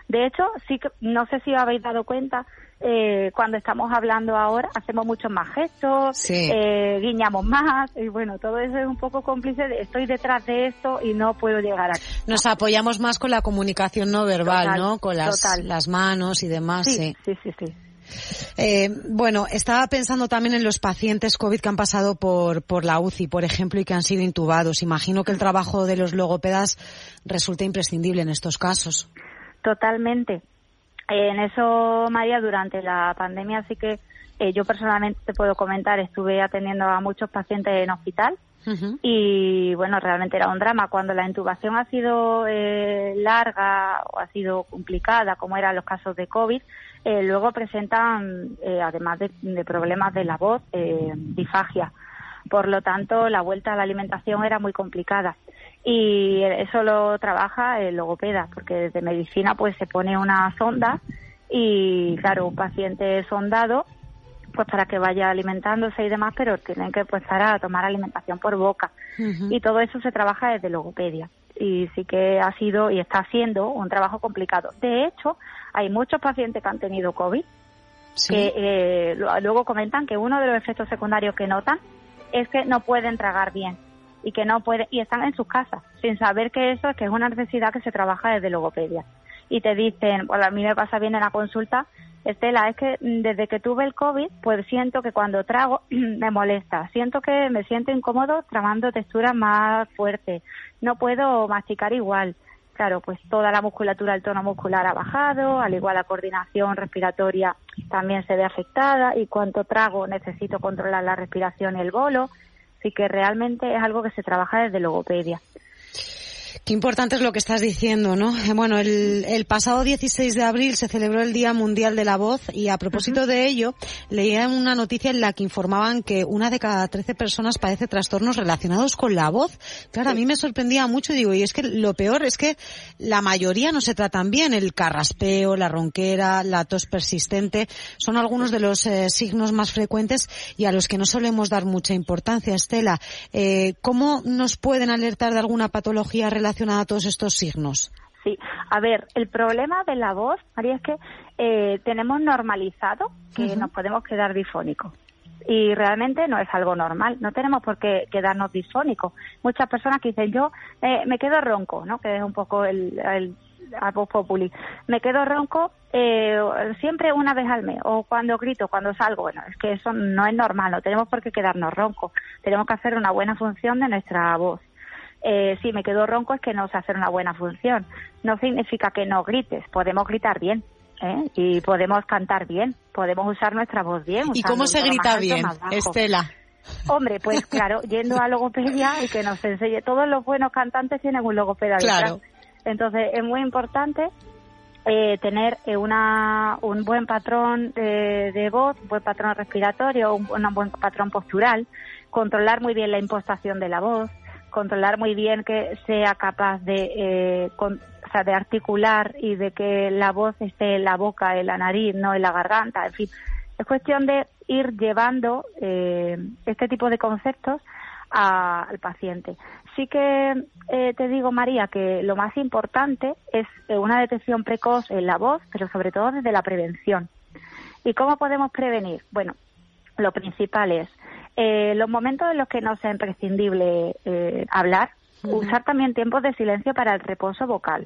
De hecho, sí que, no sé si os habéis dado cuenta, eh, cuando estamos hablando ahora, hacemos muchos más gestos, sí. eh, guiñamos más, y bueno, todo eso es un poco cómplice de estoy detrás de esto y no puedo llegar aquí. Nos apoyamos más con la comunicación no verbal, total, ¿no? Con las, total. las manos y demás, sí. Sí, sí, sí. sí. Eh, bueno, estaba pensando también en los pacientes COVID que han pasado por, por la U C I, por ejemplo, y que han sido intubados. Imagino que el trabajo de los logopedas resulta imprescindible en estos casos. Totalmente. En eso, María, durante la pandemia sí que eh, yo personalmente te puedo comentar, estuve atendiendo a muchos pacientes en hospital. Uh-huh. Y bueno, realmente era un drama. Cuando la intubación ha sido eh, larga o ha sido complicada, como eran los casos de COVID, eh, luego presentan, eh, además de, de problemas de la voz, eh, disfagia. Por lo tanto, la vuelta a la alimentación era muy complicada. Y eso lo trabaja el logopeda, porque desde medicina pues se pone una sonda y, claro, un paciente sondado pues para que vaya alimentándose y demás, pero tienen que empezar a tomar alimentación por boca. Uh-huh. Y todo eso se trabaja desde logopedia. Y sí que ha sido y está siendo un trabajo complicado. De hecho, hay muchos pacientes que han tenido COVID, sí. que eh, luego comentan que uno de los efectos secundarios que notan es que no pueden tragar bien y que no pueden, y están en sus casas sin saber que eso es que es una necesidad que se trabaja desde logopedia. Y te dicen, bueno, a mí me pasa bien en la consulta, Estela, es que desde que tuve el COVID, pues siento que cuando trago me molesta, siento que me siento incómodo tragando texturas más fuertes, no puedo masticar igual. Claro, pues toda la musculatura, el tono muscular ha bajado, al igual la coordinación respiratoria también se ve afectada y cuanto trago necesito controlar la respiración y el bolo, así que realmente es algo que se trabaja desde logopedia. Qué importante es lo que estás diciendo, ¿no? Bueno, el, el pasado dieciséis de abril se celebró el Día Mundial de la Voz y a propósito uh-huh. de ello, leía una noticia en la que informaban que una de cada trece personas padece trastornos relacionados con la voz. Claro, sí. A mí me sorprendía mucho y digo, y es que lo peor es que la mayoría no se tratan bien. El carraspeo, la ronquera, la tos persistente, son algunos de los eh, signos más frecuentes y a los que no solemos dar mucha importancia. Estela, eh, ¿cómo nos pueden alertar de alguna patología relacionada a todos estos signos? Sí, a ver, el problema de la voz, María, es que eh, tenemos normalizado que uh-huh. nos podemos quedar disfónicos y realmente no es algo normal, no tenemos por qué quedarnos disfónicos. Muchas personas que dicen, yo eh, me quedo ronco, ¿no? Que es un poco el, el a voz populi, me quedo ronco eh, siempre una vez al mes o cuando grito, cuando salgo. Bueno, es que eso no es normal, no tenemos por qué quedarnos roncos, tenemos que hacer una buena función de nuestra voz. Eh, si me quedo ronco es que no sé hacer una buena función. No significa que no grites, podemos gritar bien, ¿eh? Y podemos cantar bien, podemos usar nuestra voz bien. ¿Y cómo se grita bien, Estela? Hombre, pues claro, yendo a logopedia y que nos enseñe. Todos los buenos cantantes tienen un logopeda detrás. Claro. Entonces es muy importante eh, tener eh, una un buen patrón de, de voz, un buen patrón respiratorio, un, un buen patrón postural, controlar muy bien la impostación de la voz, controlar muy bien que sea capaz de, eh, con, o sea, de articular y de que la voz esté en la boca, en la nariz, no en la garganta. En fin, es cuestión de ir llevando eh, este tipo de conceptos a, al paciente. Sí que eh, te digo, María, que lo más importante es eh, una detección precoz en la voz, pero sobre todo desde la prevención. ¿Y cómo podemos prevenir? Bueno, lo principal es Eh, los momentos en los que no sea imprescindible eh, hablar, uh-huh. usar también tiempos de silencio para el reposo vocal.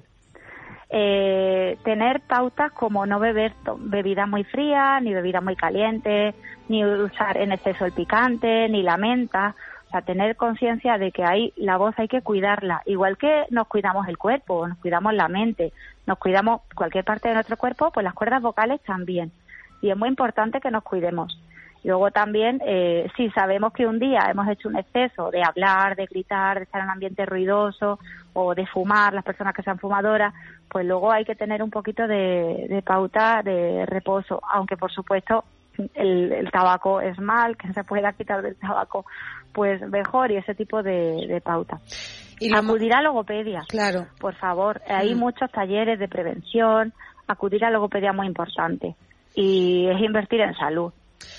Eh, tener pautas como no beber to- bebidas muy frías, ni bebidas muy calientes, ni usar en exceso el picante, ni la menta. O sea, tener conciencia de que hay, la voz hay que cuidarla. Igual que nos cuidamos el cuerpo, nos cuidamos la mente, nos cuidamos cualquier parte de nuestro cuerpo, pues las cuerdas vocales también. Y es muy importante que nos cuidemos. Luego también, eh, si sabemos que un día hemos hecho un exceso de hablar, de gritar, de estar en un ambiente ruidoso o de fumar, las personas que sean fumadoras, pues luego hay que tener un poquito de, de pauta de reposo, aunque por supuesto el, el tabaco es mal, que se pueda quitar del tabaco, pues mejor, y ese tipo de, de pauta. Y lo acudir a logopedia, claro, por favor. Hay mm. muchos talleres de prevención, acudir a logopedia es muy importante y es invertir en salud.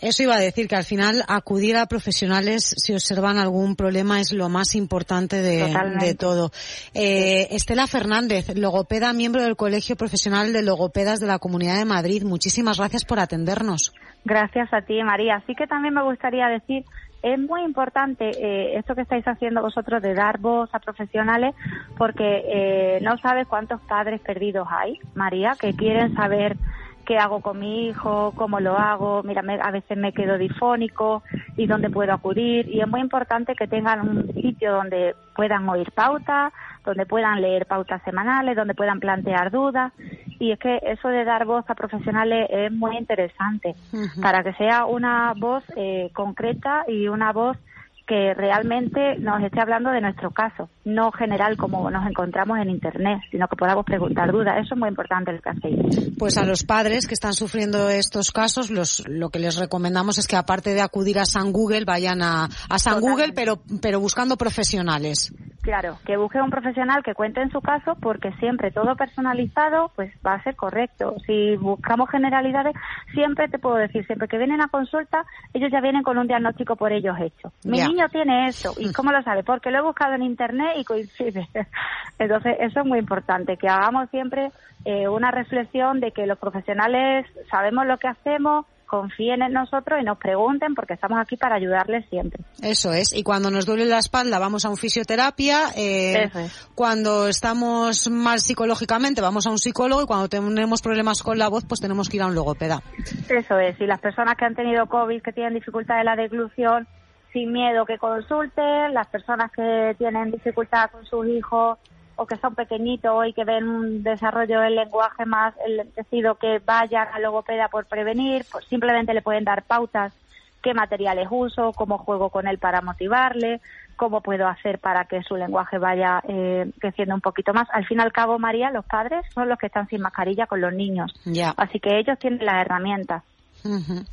Eso iba a decir, que al final acudir a profesionales si observan algún problema es lo más importante de, de todo. Eh, Estela Fernández, logopeda, miembro del Colegio Profesional de Logopedas de la Comunidad de Madrid. Muchísimas gracias por atendernos. Gracias a ti, María. Así que también me gustaría decir, es muy importante eh, esto que estáis haciendo vosotros de dar voz a profesionales, porque eh, no sabes cuántos padres perdidos hay, María, que quieren saber qué hago con mi hijo, cómo lo hago, mira, me, a veces me quedo difónico y dónde puedo acudir, y es muy importante que tengan un sitio donde puedan oír pautas, donde puedan leer pautas semanales, donde puedan plantear dudas, y es que eso de dar voz a profesionales es muy interesante, uh-huh. para que sea una voz eh, concreta y una voz que realmente nos esté hablando de nuestro caso, no general como nos encontramos en Internet, sino que podamos preguntar dudas. Eso es muy importante lo que hacéis. Pues a los padres que están sufriendo estos casos, los, lo que les recomendamos es que aparte de acudir a San Google, vayan a, a San Totalmente. Google, pero, pero buscando profesionales. Claro, que busque un profesional que cuente en su caso, porque siempre todo personalizado pues va a ser correcto. Si buscamos generalidades, siempre te puedo decir, siempre que vienen a consulta, ellos ya vienen con un diagnóstico por ellos hecho. Mi yeah. niño tiene esto, ¿y cómo lo sabe? Porque lo he buscado en Internet y coincide. Entonces, eso es muy importante, que hagamos siempre eh, una reflexión de que los profesionales sabemos lo que hacemos, confíen en nosotros y nos pregunten, porque estamos aquí para ayudarles siempre. Eso es, y cuando nos duele la espalda vamos a un fisioterapia, eh, es. cuando estamos mal psicológicamente vamos a un psicólogo, y cuando tenemos problemas con la voz pues tenemos que ir a un logopeda. Eso es, y las personas que han tenido COVID, que tienen dificultad de la deglución, sin miedo que consulten, las personas que tienen dificultad con sus hijos o que son pequeñitos y que ven un desarrollo del lenguaje más lentecido, que vayan a logopeda por prevenir, pues simplemente le pueden dar pautas, qué materiales uso, cómo juego con él para motivarle, cómo puedo hacer para que su lenguaje vaya eh, creciendo un poquito más. Al fin y al cabo, María, los padres son los que están sin mascarilla con los niños, yeah. así que ellos tienen las herramientas. Uh-huh.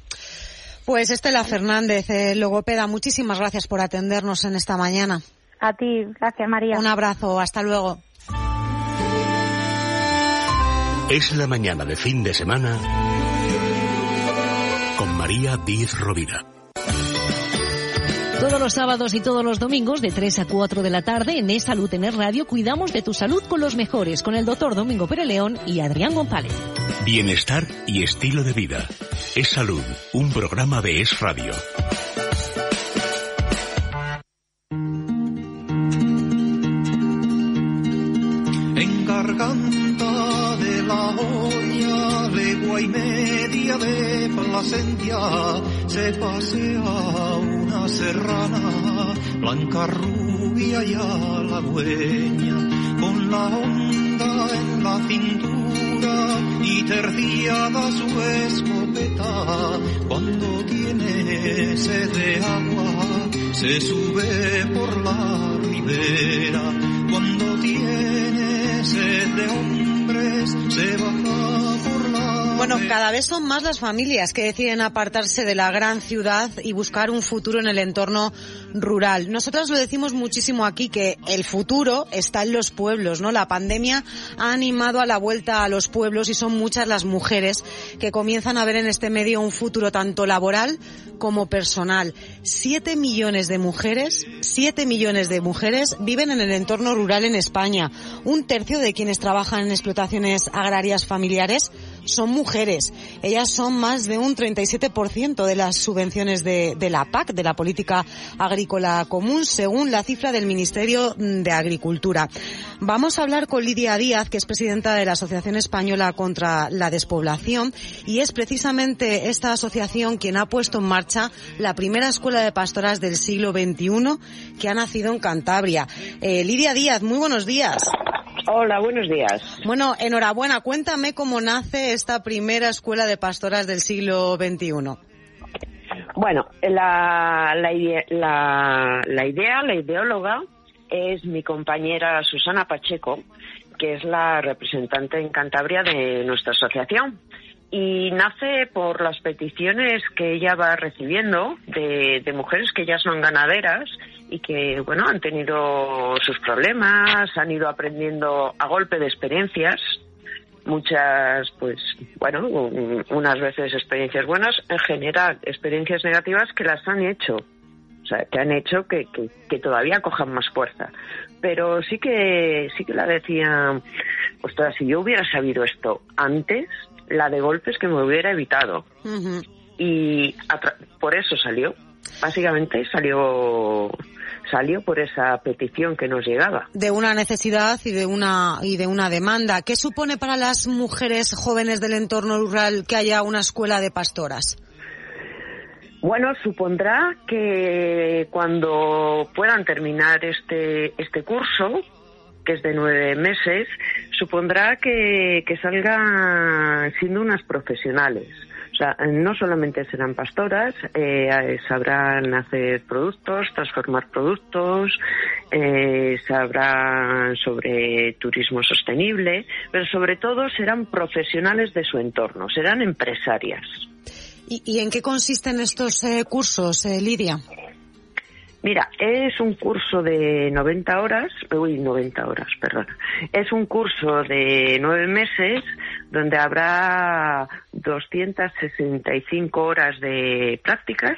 Pues Estela Fernández, eh, logopeda, muchísimas gracias por atendernos en esta mañana. A ti, gracias, María. Un abrazo, hasta luego. Es la mañana de fin de semana con María Díez Rovira. Todos los sábados y todos los domingos de tres a cuatro de la tarde en Es Salud en Es Radio cuidamos de tu salud con los mejores, con el doctor Domingo Pérez León y Adrián González. Bienestar y estilo de vida. Es Salud, un programa de Es Radio. En garganta de la olla, legua y media de Plasencia, se pasea una serrana, blanca, rubia y halagüeña, con la onda en la cintura y terciada su escopeta. Cuando tiene sed de agua, se sube por la ribera. Cuando tiene sed de hombres, se baja por la... Bueno, cada vez son más las familias que deciden apartarse de la gran ciudad y buscar un futuro en el entorno rural. Nosotras lo decimos muchísimo aquí, que el futuro está en los pueblos, ¿no? La pandemia ha animado a la vuelta a los pueblos y son muchas las mujeres que comienzan a ver en este medio un futuro tanto laboral como personal. Siete millones de mujeres, siete millones de mujeres viven en el entorno rural en España. Un tercio de quienes trabajan en explotaciones agrarias familiares son mujeres. Ellas son más de un treinta y siete por ciento de las subvenciones de, de la P A C, de la Política Agrícola Común, según la cifra del Ministerio de Agricultura. Vamos a hablar con Lidia Díaz, que es presidenta de la Asociación Española contra la Despoblación, y es precisamente esta asociación quien ha puesto en marcha la primera escuela de pastoras del siglo veintiuno que ha nacido en Cantabria. Eh, Lidia Díaz, muy buenos días. Hola, buenos días. Bueno, enhorabuena. Cuéntame cómo nace esta primera escuela de pastoras del siglo veintiuno. Bueno, la, la, idea, la, la idea, la ideóloga, es mi compañera Susana Pacheco, que es la representante en Cantabria de nuestra asociación. Y nace por las peticiones que ella va recibiendo de, de mujeres que ya son ganaderas y que, bueno, han tenido sus problemas, han ido aprendiendo a golpe de experiencias, muchas, pues, bueno, unas veces experiencias buenas, en general experiencias negativas que las han hecho, o sea, que han hecho que, que, que todavía cojan más fuerza. Pero sí que sí que la decía, ostras, si yo hubiera sabido esto antes, la de golpes que me hubiera evitado. Uh-huh. Y por eso salió, básicamente salió salió por esa petición que nos llegaba. De una necesidad y de una y de una demanda. ¿Qué supone para las mujeres jóvenes del entorno rural que haya una escuela de pastoras? Bueno, supondrá que cuando puedan terminar este este curso, que es de nueve meses, supondrá que, que salgan siendo unas profesionales. O sea, no solamente serán pastoras, eh, sabrán hacer productos, transformar productos, eh, sabrán sobre turismo sostenible, pero sobre todo serán profesionales de su entorno, serán empresarias. ¿Y, y en qué consisten estos eh, cursos, eh, Lidia? Mira, es un curso de noventa horas, uy, noventa horas, perdón. Es un curso de nueve meses donde habrá doscientas sesenta y cinco horas de prácticas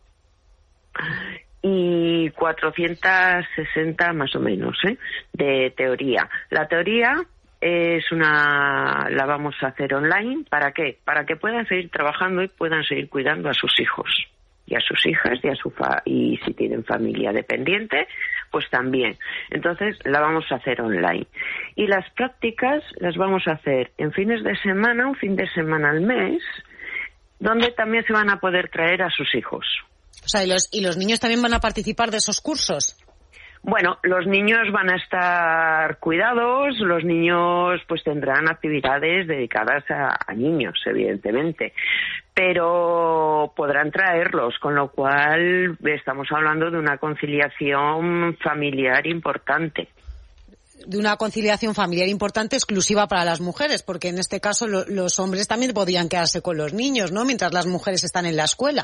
y cuatrocientas sesenta más o menos, ¿eh? de teoría. La teoría es una, la vamos a hacer online. ¿Para qué? Para que puedan seguir trabajando y puedan seguir cuidando a sus hijos. Y a sus hijas y a su fa y si tienen familia dependiente, pues también. Entonces la vamos a hacer online. Y las prácticas las vamos a hacer en fines de semana, un fin de semana al mes, donde también se van a poder traer a sus hijos. O sea, ¿y los, y los niños también van a participar de esos cursos? Bueno, los niños van a estar cuidados, los niños pues tendrán actividades dedicadas a, a niños, evidentemente, pero podrán traerlos, con lo cual estamos hablando de una conciliación familiar importante. De una conciliación familiar importante exclusiva para las mujeres, porque en este caso lo, los hombres también podrían quedarse con los niños, ¿no?, mientras las mujeres están en la escuela.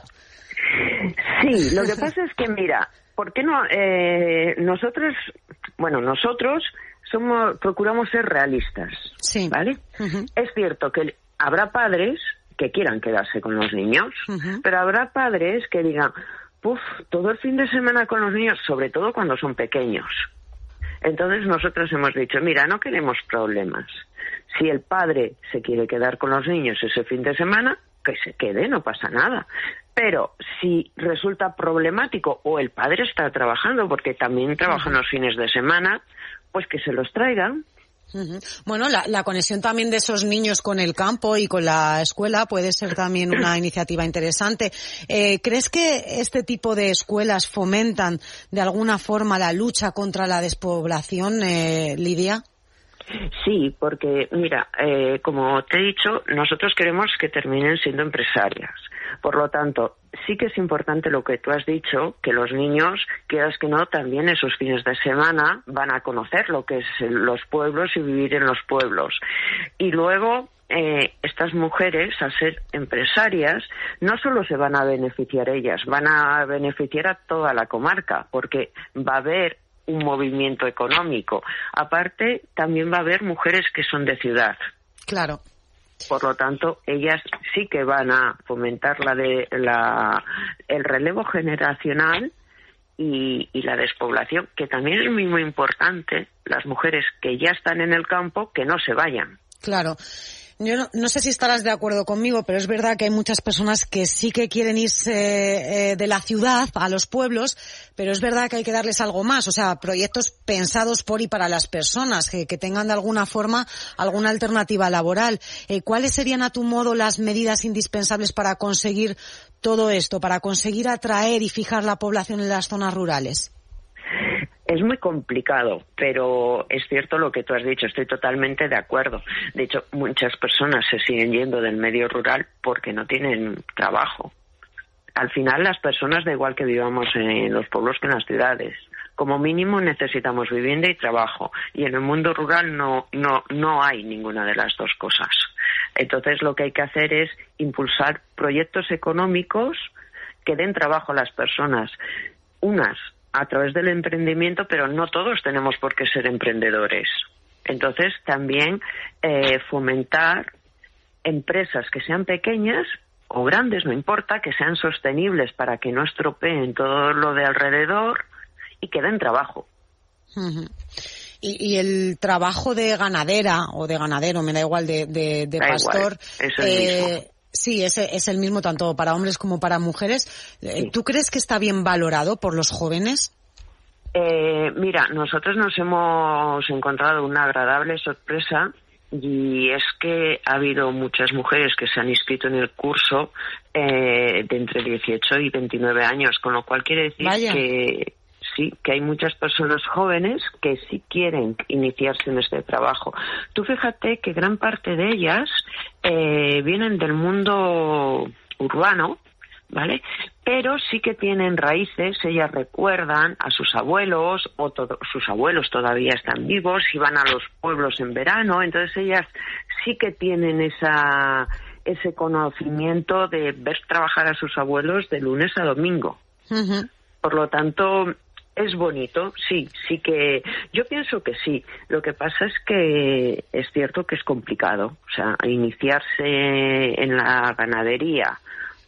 Sí, lo que pasa es que, mira, ¿por qué no? Eh, nosotros, bueno, nosotros somos, procuramos ser realistas, sí. ¿vale? Uh-huh. Es cierto que habrá padres que quieran quedarse con los niños, uh-huh. pero habrá padres que digan, puf, todo el fin de semana con los niños, sobre todo cuando son pequeños. Entonces nosotros hemos dicho, mira, no queremos problemas. Si el padre se quiere quedar con los niños ese fin de semana, que se quede, no pasa nada. Pero si resulta problemático o el padre está trabajando, porque también trabajan los fines de semana, pues que se los traigan. Uh-huh. Bueno, la, la conexión también de esos niños con el campo y con la escuela puede ser también una iniciativa interesante. Eh, ¿Crees que este tipo de escuelas fomentan de alguna forma la lucha contra la despoblación, eh, Lidia? Sí, porque, mira, eh, como te he dicho, nosotros queremos que terminen siendo empresarias. Por lo tanto, sí que es importante lo que tú has dicho, que los niños, quieras que no, también esos fines de semana van a conocer lo que es los pueblos y vivir en los pueblos. Y luego, eh, estas mujeres, al ser empresarias, no solo se van a beneficiar ellas, van a beneficiar a toda la comarca, porque va a haber un movimiento económico. Aparte, también va a haber mujeres que son de ciudad. Claro. Por lo tanto, ellas sí que van a fomentar la de la el relevo generacional y, y la despoblación, que también es muy, muy importante, las mujeres que ya están en el campo, que no se vayan. Claro. Yo no, no sé si estarás de acuerdo conmigo, pero es verdad que hay muchas personas que sí que quieren irse eh, de la ciudad a los pueblos, pero es verdad que hay que darles algo más, o sea, proyectos pensados por y para las personas, que, que tengan de alguna forma alguna alternativa laboral. Eh, ¿Cuáles serían, a tu modo, las medidas indispensables para conseguir todo esto, para conseguir atraer y fijar la población en las zonas rurales? Es muy complicado, pero es cierto lo que tú has dicho, estoy totalmente de acuerdo. De hecho, muchas personas se siguen yendo del medio rural porque no tienen trabajo. Al final, las personas, da igual que vivamos en los pueblos que en las ciudades, como mínimo necesitamos vivienda y trabajo. Y en el mundo rural no, no, no hay ninguna de las dos cosas. Entonces, lo que hay que hacer es impulsar proyectos económicos que den trabajo a las personas. Unas a través del emprendimiento, pero no todos tenemos por qué ser emprendedores. Entonces, también eh, fomentar empresas que sean pequeñas o grandes, no importa, que sean sostenibles para que no estropeen todo lo de alrededor y que den trabajo. Uh-huh. Y, y el trabajo de ganadera o de ganadero, me da igual, de, de, de pastor, es el eh, mismo. Sí, es, es el mismo tanto para hombres como para mujeres. Sí. ¿Tú crees que está bien valorado por los jóvenes? Eh, mira, nosotros nos hemos encontrado una agradable sorpresa. Y es que ha habido muchas mujeres que se han inscrito en el curso eh, de entre dieciocho y veintinueve años, con lo cual quiere decir Vaya. que sí, que hay muchas personas jóvenes que sí quieren iniciarse en este trabajo. Tú fíjate que gran parte de ellas eh, vienen del mundo urbano, ¿vale? Pero sí que tienen raíces, ellas recuerdan a sus abuelos, o todo, sus abuelos todavía están vivos, y van a los pueblos en verano, entonces ellas sí que tienen esa ese conocimiento de ver trabajar a sus abuelos de lunes a domingo. Uh-huh. Por lo tanto, es bonito, sí, sí que... Yo pienso que sí. Lo que pasa es que es cierto que es complicado. O sea, iniciarse en la ganadería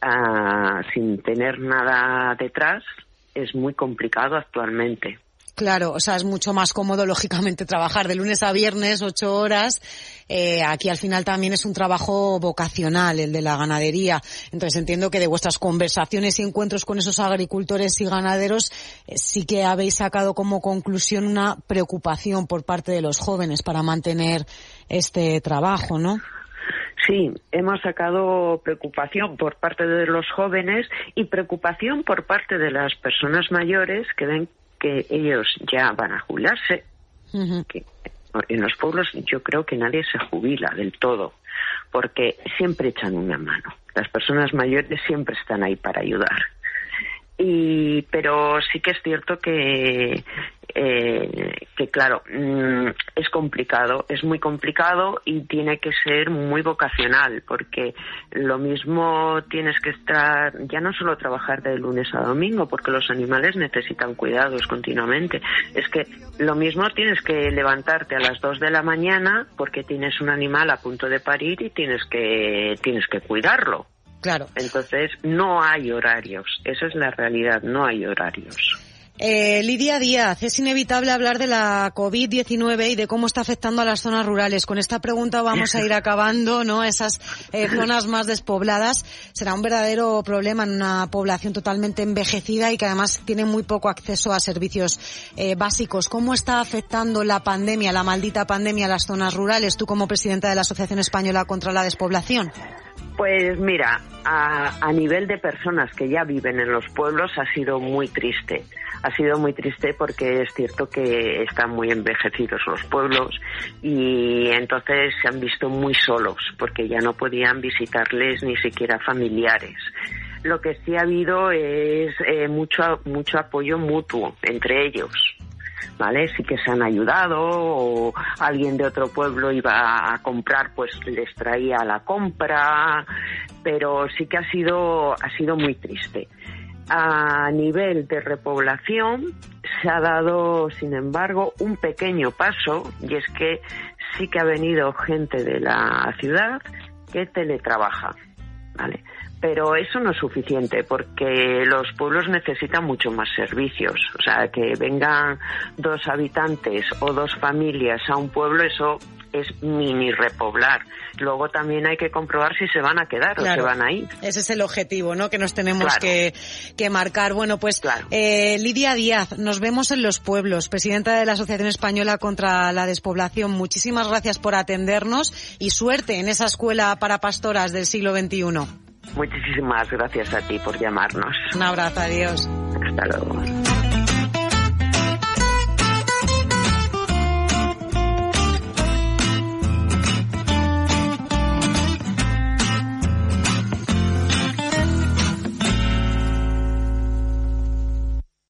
Uh, sin tener nada detrás es muy complicado actualmente. Claro, o sea, es mucho más cómodo, lógicamente, trabajar de lunes a viernes, ocho horas. Eh, aquí al final también es un trabajo vocacional, el de la ganadería. Entonces entiendo que de vuestras conversaciones y encuentros con esos agricultores y ganaderos eh, sí que habéis sacado como conclusión una preocupación por parte de los jóvenes para mantener este trabajo, ¿no? Sí, hemos sacado preocupación por parte de los jóvenes y preocupación por parte de las personas mayores que ven que ellos ya van a jubilarse. Uh-huh. Que en los pueblos yo creo que nadie se jubila del todo, porque siempre echan una mano. Las personas mayores siempre están ahí para ayudar. Y pero sí que es cierto que eh, que claro, mmm, es complicado, es muy complicado y tiene que ser muy vocacional, porque lo mismo tienes que estar, ya no solo trabajar de lunes a domingo, porque los animales necesitan cuidados continuamente, es que lo mismo tienes que levantarte a las dos de la mañana porque tienes un animal a punto de parir y tienes que tienes que cuidarlo. Claro. Entonces, no hay horarios. Esa es la realidad, no hay horarios. Eh, Lidia Díaz, es inevitable hablar de la covid diecinueve y de cómo está afectando a las zonas rurales. Con esta pregunta vamos a ir acabando, ¿no? Esas eh, zonas más despobladas. Será un verdadero problema en una población totalmente envejecida y que además tiene muy poco acceso a servicios eh, básicos. ¿Cómo está afectando la pandemia, la maldita pandemia, a las zonas rurales? Tú como presidenta de la Asociación Española contra la Despoblación. Pues mira, a, a nivel de personas que ya viven en los pueblos ha sido muy triste. Ha sido muy triste porque es cierto que están muy envejecidos los pueblos y entonces se han visto muy solos porque ya no podían visitarles ni siquiera familiares. Lo que sí ha habido es eh, mucho, mucho apoyo mutuo entre ellos. ¿Vale? Sí que se han ayudado, o alguien de otro pueblo iba a comprar, pues les traía la compra, pero sí que ha sido, ha sido muy triste. A nivel de repoblación se ha dado, sin embargo, un pequeño paso, y es que sí que ha venido gente de la ciudad que teletrabaja, ¿vale? Pero eso no es suficiente porque los pueblos necesitan mucho más servicios. O sea, que vengan dos habitantes o dos familias a un pueblo, eso es mini repoblar. Luego también hay que comprobar si se van a quedar claro, o se van a ir. Ese es el objetivo, ¿no? Que nos tenemos claro. que, que marcar. Bueno, pues claro. eh, Lidia Díaz, nos vemos en los pueblos, presidenta de la Asociación Española contra la Despoblación. Muchísimas gracias por atendernos y suerte en esa escuela para pastoras del siglo veintiuno. Muchísimas gracias a ti por llamarnos. Un abrazo, adiós. Hasta luego.